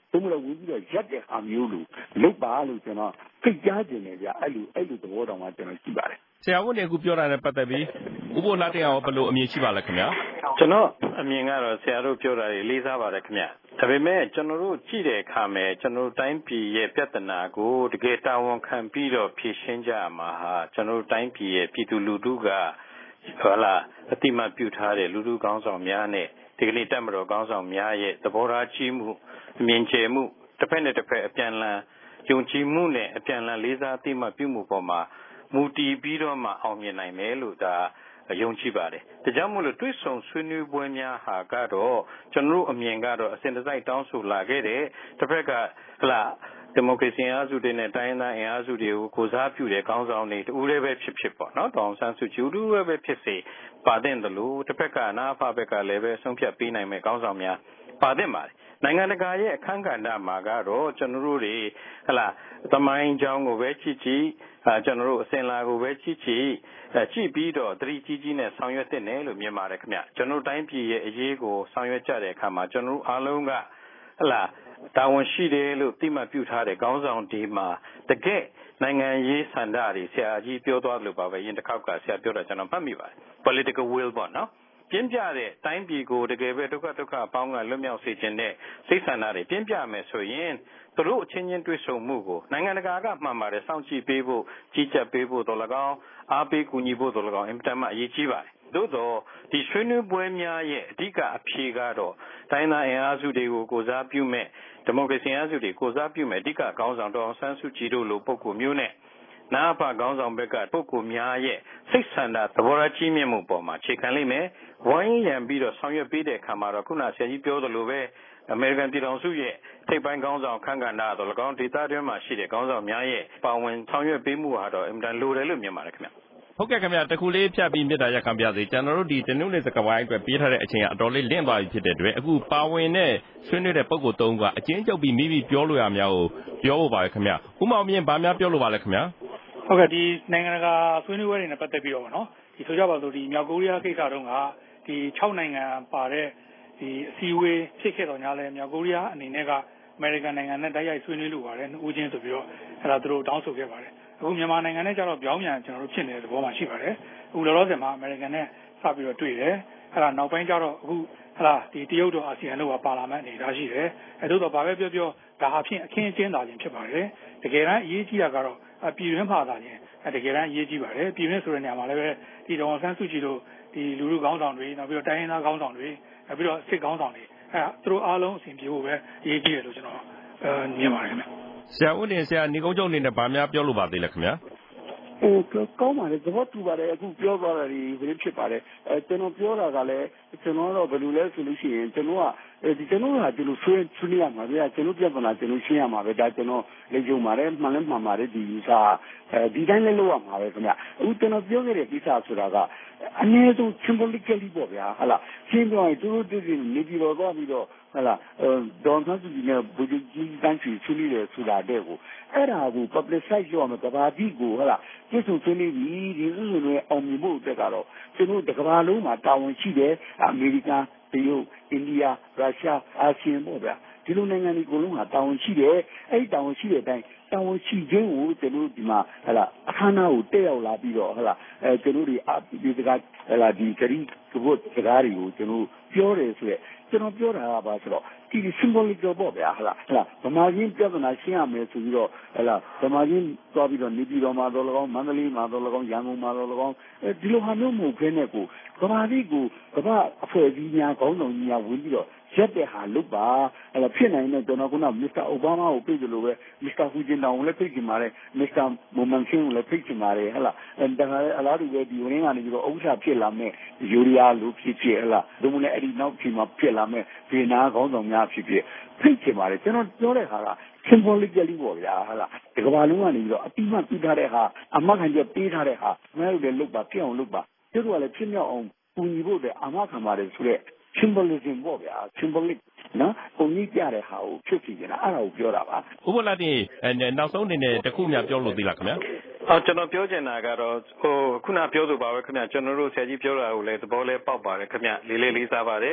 ဘုံမလို့ဝင်ပြီးတော့ရက်တဲ့ဟာမျိုးလို့လုတ်ပါလို့ကျွန်တော်ဖိတ်ကြားခြင်းနဲ့ဗျာအဲ့လိုအဲ့လိုသဘောတောင်မှကျွန်တော်ရှိပါတယ်ဆရာဝန်တွေအခုပြောတာနဲ့ပတ်သက်ပြီးဥပ္ပိုလ်လှတင်အောင်ဘယ်လိုအမြင်ရှိပါလဲခင်ဗျာကျွန်တော်အမြင်ကတော့ဆရာတို့ပြောတာတွေလေးစားပါတယ်ခင်ဗျဒါပေမဲ့ကျွန်တော်တို့ကြည့်တဲ့အခါမှာကျွန်တော်တို့တိုင်းပြည်ရဲ့ပြဿနာကိုတကယ်တာဝန်ခံပြီးတော့ဖြေရှင်းကြမှာဟာကျွန်တော်တို့တိုင်းပြည်ရဲ့ပြည်သူလူထုကဟုတ်လားအတိမတ်ပြုထားတဲ့လူထုကောင်းဆောင်များနဲ့ဒီကနေ့တက်မတော်ကောင်းဆောင်များရဲ့သဘောထားကြီးမှုအမြင်ကျယ်မှုတစ်ဖက်နဲ့တစ်ဖက်အပြန်အလှန်ယုံကြည်မှုနဲ့အပြန်အလှန်လေးစားအတိမတ်ပြုမှုပေါ်မှာမူတည်ပြီးတော့မှအောင်မြင်နိုင်မယ်လို့ဒါယုံကြည်ပါတယ်။ဒါကြောင့်မို့လို့တွေ့ဆုံဆွေးနွေးပွဲများဟာကတော့ကျွန်တော်တို့အမြင်ကတော့အစဉ်တစိုက်တောင်းဆိုလာခဲ့တဲ့တစ်ဖက်ကဟလာဒီမိုကရေစီအားစုတွေနဲ့တိုင်းသားအင်အားစုတွေကိုကိုစားပြုတဲ့ခေါင်းဆောင်တွေတူလည်းပဲဖြစ်ဖြစ်ပေါ့နော်တောင်ဆန်းစုကြည်တူလည်းပဲဖြစ်စေပါတဲ့တယ်လို့တစ်ဖက်ကနာဖဘက်ကလည်းပဲဆုံးဖြတ်ပေးနိုင်မဲ့ခေါင်းဆောင်များပါတဲ့ပါတယ်နိုင်ငံတကာရဲ့အခမ်းကဏ္ဍမှာကတော့ကျွန်တော်တို့တွေဟလာသမိုင်းကြောင်းကိုပဲကြည့်ကြည့်အဲကျွန်တော်တို့အစဉ်လာကိုပဲကြည့်ကြည့်အဲကြည့်ပြီးတော့သတိကြီးကြီးနဲ့ဆောင်ရွက်တဲ့နယ်လို့မြင်ပါတယ်ခင်ဗျကျွန်တော်တိုင်းပြည်ရဲ့အရေးကိုဆောင်ရွက်ကြတဲ့အခါမှာကျွန်တော်တို့အားလုံးကဟလာတာဝန်ရှိတယ်လို့သိမှတ်ပြုထားတဲ့ခေါင်းဆောင်ဒီမှာတကယ်နိုင်ငံရေးဆန္ဒတွေဆရာကြီးပြောသွားလို့ပါပဲယင်တစ်ခေါက်ကဆရာပြောတာကျွန်တော်မှတ်မိပါတယ် political will ပေါ့နော်ပြင်းပြတဲ့တိုင်းပြည်ကိုတကယ်ပဲဒုက္ခဒုက္ခပေါင်းကလွတ်မြောက်စေခြင်းနဲ့စိတ်ဆန္ဒတွေပြင်းပြမယ်ဆိုရင်သူတို့အချင်းချင်းတွေ့ဆုံမှုကိုနိုင်ငံတကာကမှန်ပါတယ်စောင့်ကြည့်ပေးဖို့ကြီးကြပ်ပေးဖို့တော်၎င်းအားပေးကူညီဖို့တော်၎င်းအင်တာမအရေးကြီးပါတယ်သို့တော့ဒီဆွေးနွေးပွဲများရဲ့အဓိကအဖြေကတော့တိုင်းသားအင်အားစုတွေကိုကိုစားပြုမဲ့ဒီမိုကရေစီအင်အားစုတွေကိုစားပြုမဲ့အဓိကခေါင်းဆောင်တော်ဆန်းစုကြည်တို့လိုပုဂ္ဂိုလ်မျိုးနဲ့နာဖခေါင်းဆောင်ဘက်ကပုဂ္ဂိုလ်များရဲ့စိတ်ဆန္ဒသဘောထားကြီးမြင့်မှုပေါ်မှာခြေခံလိမ့်မယ်ဝိုင်းရံပြီးတော့ဆောင်ရွက်ပေးတဲ့အခါမှာတော့ခုနဆရာကြီးပြောသလိုပဲအမေရိကန်ပြည်ထောင်စုရဲ့ထိပ်ပိုင်းခေါင်းဆောင်ခန့်ကဏ္ဍတော်၎င်းဒေသတွင်းမှာရှိတဲ့ခေါင်းဆောင်များရဲ့ပါဝင်ဆောင်ရွက်ပေးမှုဟာတော့အင်မတန်လိုတယ်လို့မြင်ပါတယ်ခင်ဗျဟုတ်ကဲ့ခင်ဗျတခုလေးဖြတ်ပြီးမြစ်တာရက်ခံပြစေကျွန်တော်တို့ဒီတနုနဲ့စကပိုင်းအတွက်ပေးထားတဲ့အချိန်ကအတော်လေးလင့်သွားပြီဖြစ်တဲ့အတွက်အခုပါဝင်တဲ့ဆွေးနွေးတဲ့ပုံကိုသုံးကအချင်းချုပ်ပြီးမိမိပြောလို့ရများကိုပြောဖို့ပါပဲခင်ဗျဥမောင်မြင့်ဗာများပြောလို့ပါလဲခင်ဗျဟုတ်ကဲ့ဒီနိုင်ငံတကာဆွေးနွေးပွဲတွေနဲ့ပတ်သက်ပြီးတော့ဗောနော်ဒီဆိုကြပါစို့ဒီမြောက်ကိုရီးယားကိစ္စတုန်းကဒီ၆နိုင်ငံပါတဲ့ဒီအစည်းအဝေးဖြစ်ခဲ့တော့ညာလဲမြောက်ကိုရီးယားအနေနဲ့ကအမေရိကန်နိုင်ငံနဲ့တိုက်ရိုက်ဆွေးနွေးလို့ပါတယ်နှစ်ဦးချင်းဆိုပြီးတော့အဲ့ဒါသူတို့တောင်းဆိုခဲ့ပါတယ်အခုမြန်မာနိုင်ငံနဲ့ကျတော့ပြောင်းပြန်ကျွန်တော်တို့ဖြစ်နေတဲ့သဘောမှာရှိပါတယ်အခုလောလောဆယ်မှာအမေရိကန်နဲ့စပြီးတော့တွေ့တယ်အဲ့ဒါနောက်ပိုင်းကျတော့အခုဟလာဒီတရုတ်တို့အာဆီယံတို့ကပါလာမယ့်အနေအထားရှိတယ်အဲတို့တော့ဘာပဲပြောပြောဒါဟာဖြင့်အခင်းအကျင်းသာခြင်းဖြစ်ပါတယ်တကယ်တမ်းအရေးကြီးတာကတော့ပြည်တွင်းမှာသာခြင်းတကယ်တမ်းအရေးကြီးပါတယ်ပြည်တွင်းဆိုတဲ့နေရာမှာလည်းပဲဒီတော်ဆန်းစုကြည်တို့ဒီလူလူကောင်းဆောင်တွေနောက်ပြီးတော့တိုင်းရင်းသားကောင်းဆောင်တွေနောက်ပြီးတော့စစ်ကောင်းဆောင်တွေအဲသူတို့အားလုံးအစဉ်ပြေဖို့ပဲအရေးကြီးတယ်လို့ကျွန်တော်အဲမြင်ပါတယ်ခင်ဗျဆရာဦးတင်ဆရာနေကုန်းချုပ်အနေနဲ့ဗာများပြောလို့ပါသေးလဲခင်ဗျာဟိုကောင်းပါလေသဘောတူပါတယ်အခုပြောသွားတာဒီဘယ်ဖြစ်ပါတယ်အဲကျွန်တော်ပြောတာကလည်းကျွန်တော်တော့ဘယ်လိုလဲဆိုလို့ရှိရင်ကျွန်တော်ကဒီကျွန်တော်ကဒီလိုဆွေးဆွေးနွေးရမှာဗျာကျွန်တော်ပြဿနာကျွန်တော်ရှင်းရမှာပဲဒါကျွန်တော်လေ့ကျုံပါတယ်မှန်လဲမှန်ပါတယ်ဒီဥစားအဲဒီတိုင်းလည်းလုပ်ရမှာပဲခင်ဗျအခုကျွန်တော်ပြောခဲ့တဲ့ကိစ္စဆိုတာကအနည်းဆုံး symbolically ပေါ့ဗျာဟလာရှင်းပြောရင်သူတို့တည်တည်နေပြီးတော့တော့ပြီးတော့ဟလာဒေါ်ဆန်းစုကြည်နဲ့ဘူဂျီကြီးတန်းချီဆွေးနွေးတယ်ဆိုတာတဲ့ကိုအဲ့ဒါကို publicize လုပ်ရမယ်ကဘာတိကိုဟလာကျေစုဆွေးနွေးပြီးဒီဥစ္စာတွေအောင်မြင်ဖို့အတွက်ကတော့ကျွန်တော်တကဘာလုံးမှာတာဝန်ရှိတယ်အမေရိကန်တရုတ်အိန္ဒိယရုရှားအာဆီယံပေါ့ဗျာဒီလိုနိုင်ငံတွေအကုန်လုံးကတာဝန်ရှိတယ်အဲ့ဒီတာဝန်ရှိတဲ့အတိုင်းတာဝန်ရှိခြင်းကိုကျွန်တော်ဒီမှာဟလာအခမ်းအနားကိုတက်ရောက်လာပြီးတော့ဟလာအဲကျွန်တော်ဒီဒီစကားဟလာဒီဂရီကဘတ်စကားတွေကိုကျွန်တော်ပြောတယ်ဆိုရက်ကျွန်တော်ပြောတာကဘာဆိုတော့ဒီ symbolic ပေါ့ဗျာဟလာဟလာဗမာချင်းပြဿနာရှင်းရမယ်ဆိုပြီးတော့ဟလာဗမာချင်းသွားပြီးတော့နေပြည်တော်မှာတော့၎င်းမန္တလေးမှာတော့၎င်းရန်ကုန်မှာတော့၎င်းအဲဒီလိုဟာမျိုးမဟုတ်ဘဲနဲ့ကိုဗမာပြည်ကိုကမ္ဘာအဖွဲ့အစည်းများခေါင်းဆောင်ကြီးများဝင်ပြီးတော့ရက်တဲ့ဟာလုပ်ပါအဲ့ဒါဖြစ်နိုင်တဲ့ကျွန်တော်ကမစ္စတာအိုဘားမားကိုပြည့်တယ်လို့ပဲမစ္စတာဟူဂျင်တောင်ကိုလည်းပြည့်ချင်ပါတယ်မစ္စတာမိုမန်ဆင်းကိုလည်းပြည့်ချင်ပါတယ်ဟဲ့လားအဲဒါကလည်းအလားတူပဲဒီဝင်ကနေပြီးတော့ဥစ္စာဖြစ်လာမဲ့ယူရီးယားလိုဖြစ်ဖြစ်ဟဲ့လားဒါမှမဟုတ်အဲ့ဒီနောက်ချိန်မှာဖြစ်လာမဲ့ဗီနာခေါင်းဆောင်များဖြစ်ဖြစ်ပြည့်ချင်ပါတယ်ကျွန်တော်ပြောတဲ့ဟာက symbolically ပေါ့ဗျာဟဲ့လားဒီကမ္ဘာလုံးကနေပြီးတော့အတိမတ်ပြထားတဲ့ဟာအမှတ်ခံချက်ပေးထားတဲ့ဟာမဲလို့လည်းလုပ်ပါပြအောင်လုပ်ပါကျတို့ကလည်းဖြစ်မြောက်အောင်ပူညီဖို့အတွက်အာမခံပါတယ်ဆိုတဲ့ symbolism ပေါ့ဗျာ symbolic နော်ပုံကြီးပြတဲ့ဟာကိုဖြစ်စီနေတာအဲ့ဒါကိုပြောတာပါဥပ္ပလတင်နောက်ဆုံးအနေနဲ့တခုများပြောလို့သေးလားခင်ဗျာအော်ကျွန်တော်ပြောချင်တာကတော့ဟိုခုနပြောဆိုပါပဲခင်ဗျာကျွန်တော်တို့ဆရာကြီးပြောတာကိုလည်းသဘောလဲပေါက်ပါတယ်ခင်ဗျာလေးလေးလေးစားပါတယ်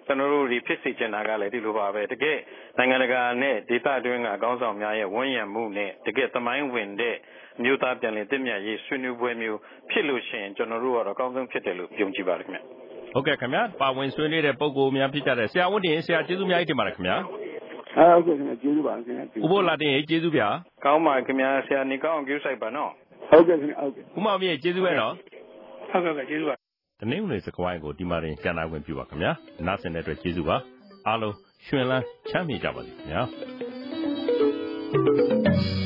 ကျွန်တော်တို့ဒီဖြစ်စီကျင်တာကလည်းဒီလိုပါပဲတကယ်နိုင်ငံတကာနဲ့ဒေသတွင်းကခေါင်းဆောင်များရဲ့ဝန်ရံမှုနဲ့တကယ်သမိုင်းဝင်တဲ့မျိုးသားပြန်လည်တည်မြဲရေးဆွေးနွေးပွဲမျိုးဖြစ်လို့ရှိရင်ကျွန်တော်တို့ကတော့အကောင်းဆုံးဖြစ်တယ်လို့ယုံကြည်ပါတယ်ခင်ဗျဟုတ်ကဲ့ခင်ဗျာပါဝင်ဆွေးနွေးတဲ့ပုံကိုများဖြစ်ကြတဲ့ဆရာဝန်တင်ဆရာကျေးဇူးများတင်ပါတယ်ခင်ဗျာဟုတ်ကဲ့ခင်ဗျာကျေးဇူးပါခင်ဗျာဥပ္ပလာတင်ကျေးဇူးဗျာကောင်းပါခင်ဗျာဆရာနေကောင်းအောင်ကြိုးဆိုင်ပါနော်ဟုတ်ကဲ့ခင်ဗျာဟုတ်ကဲ့ဥမောင်မြေကျေးဇူးပဲနော်ဟုတ်ကဲ့ကဲကျေးဇူးပါတနင်္ဂနွေစကွိုင်းကိုဒီမှာတင်ပြန်လာခွင့်ပြုပါခင်ဗျာနားဆင်တဲ့အတွက်ကျေးဇူးပါအားလုံးရွှင်လန်းချမ်းမြေ့ကြပါစေခင်ဗျာ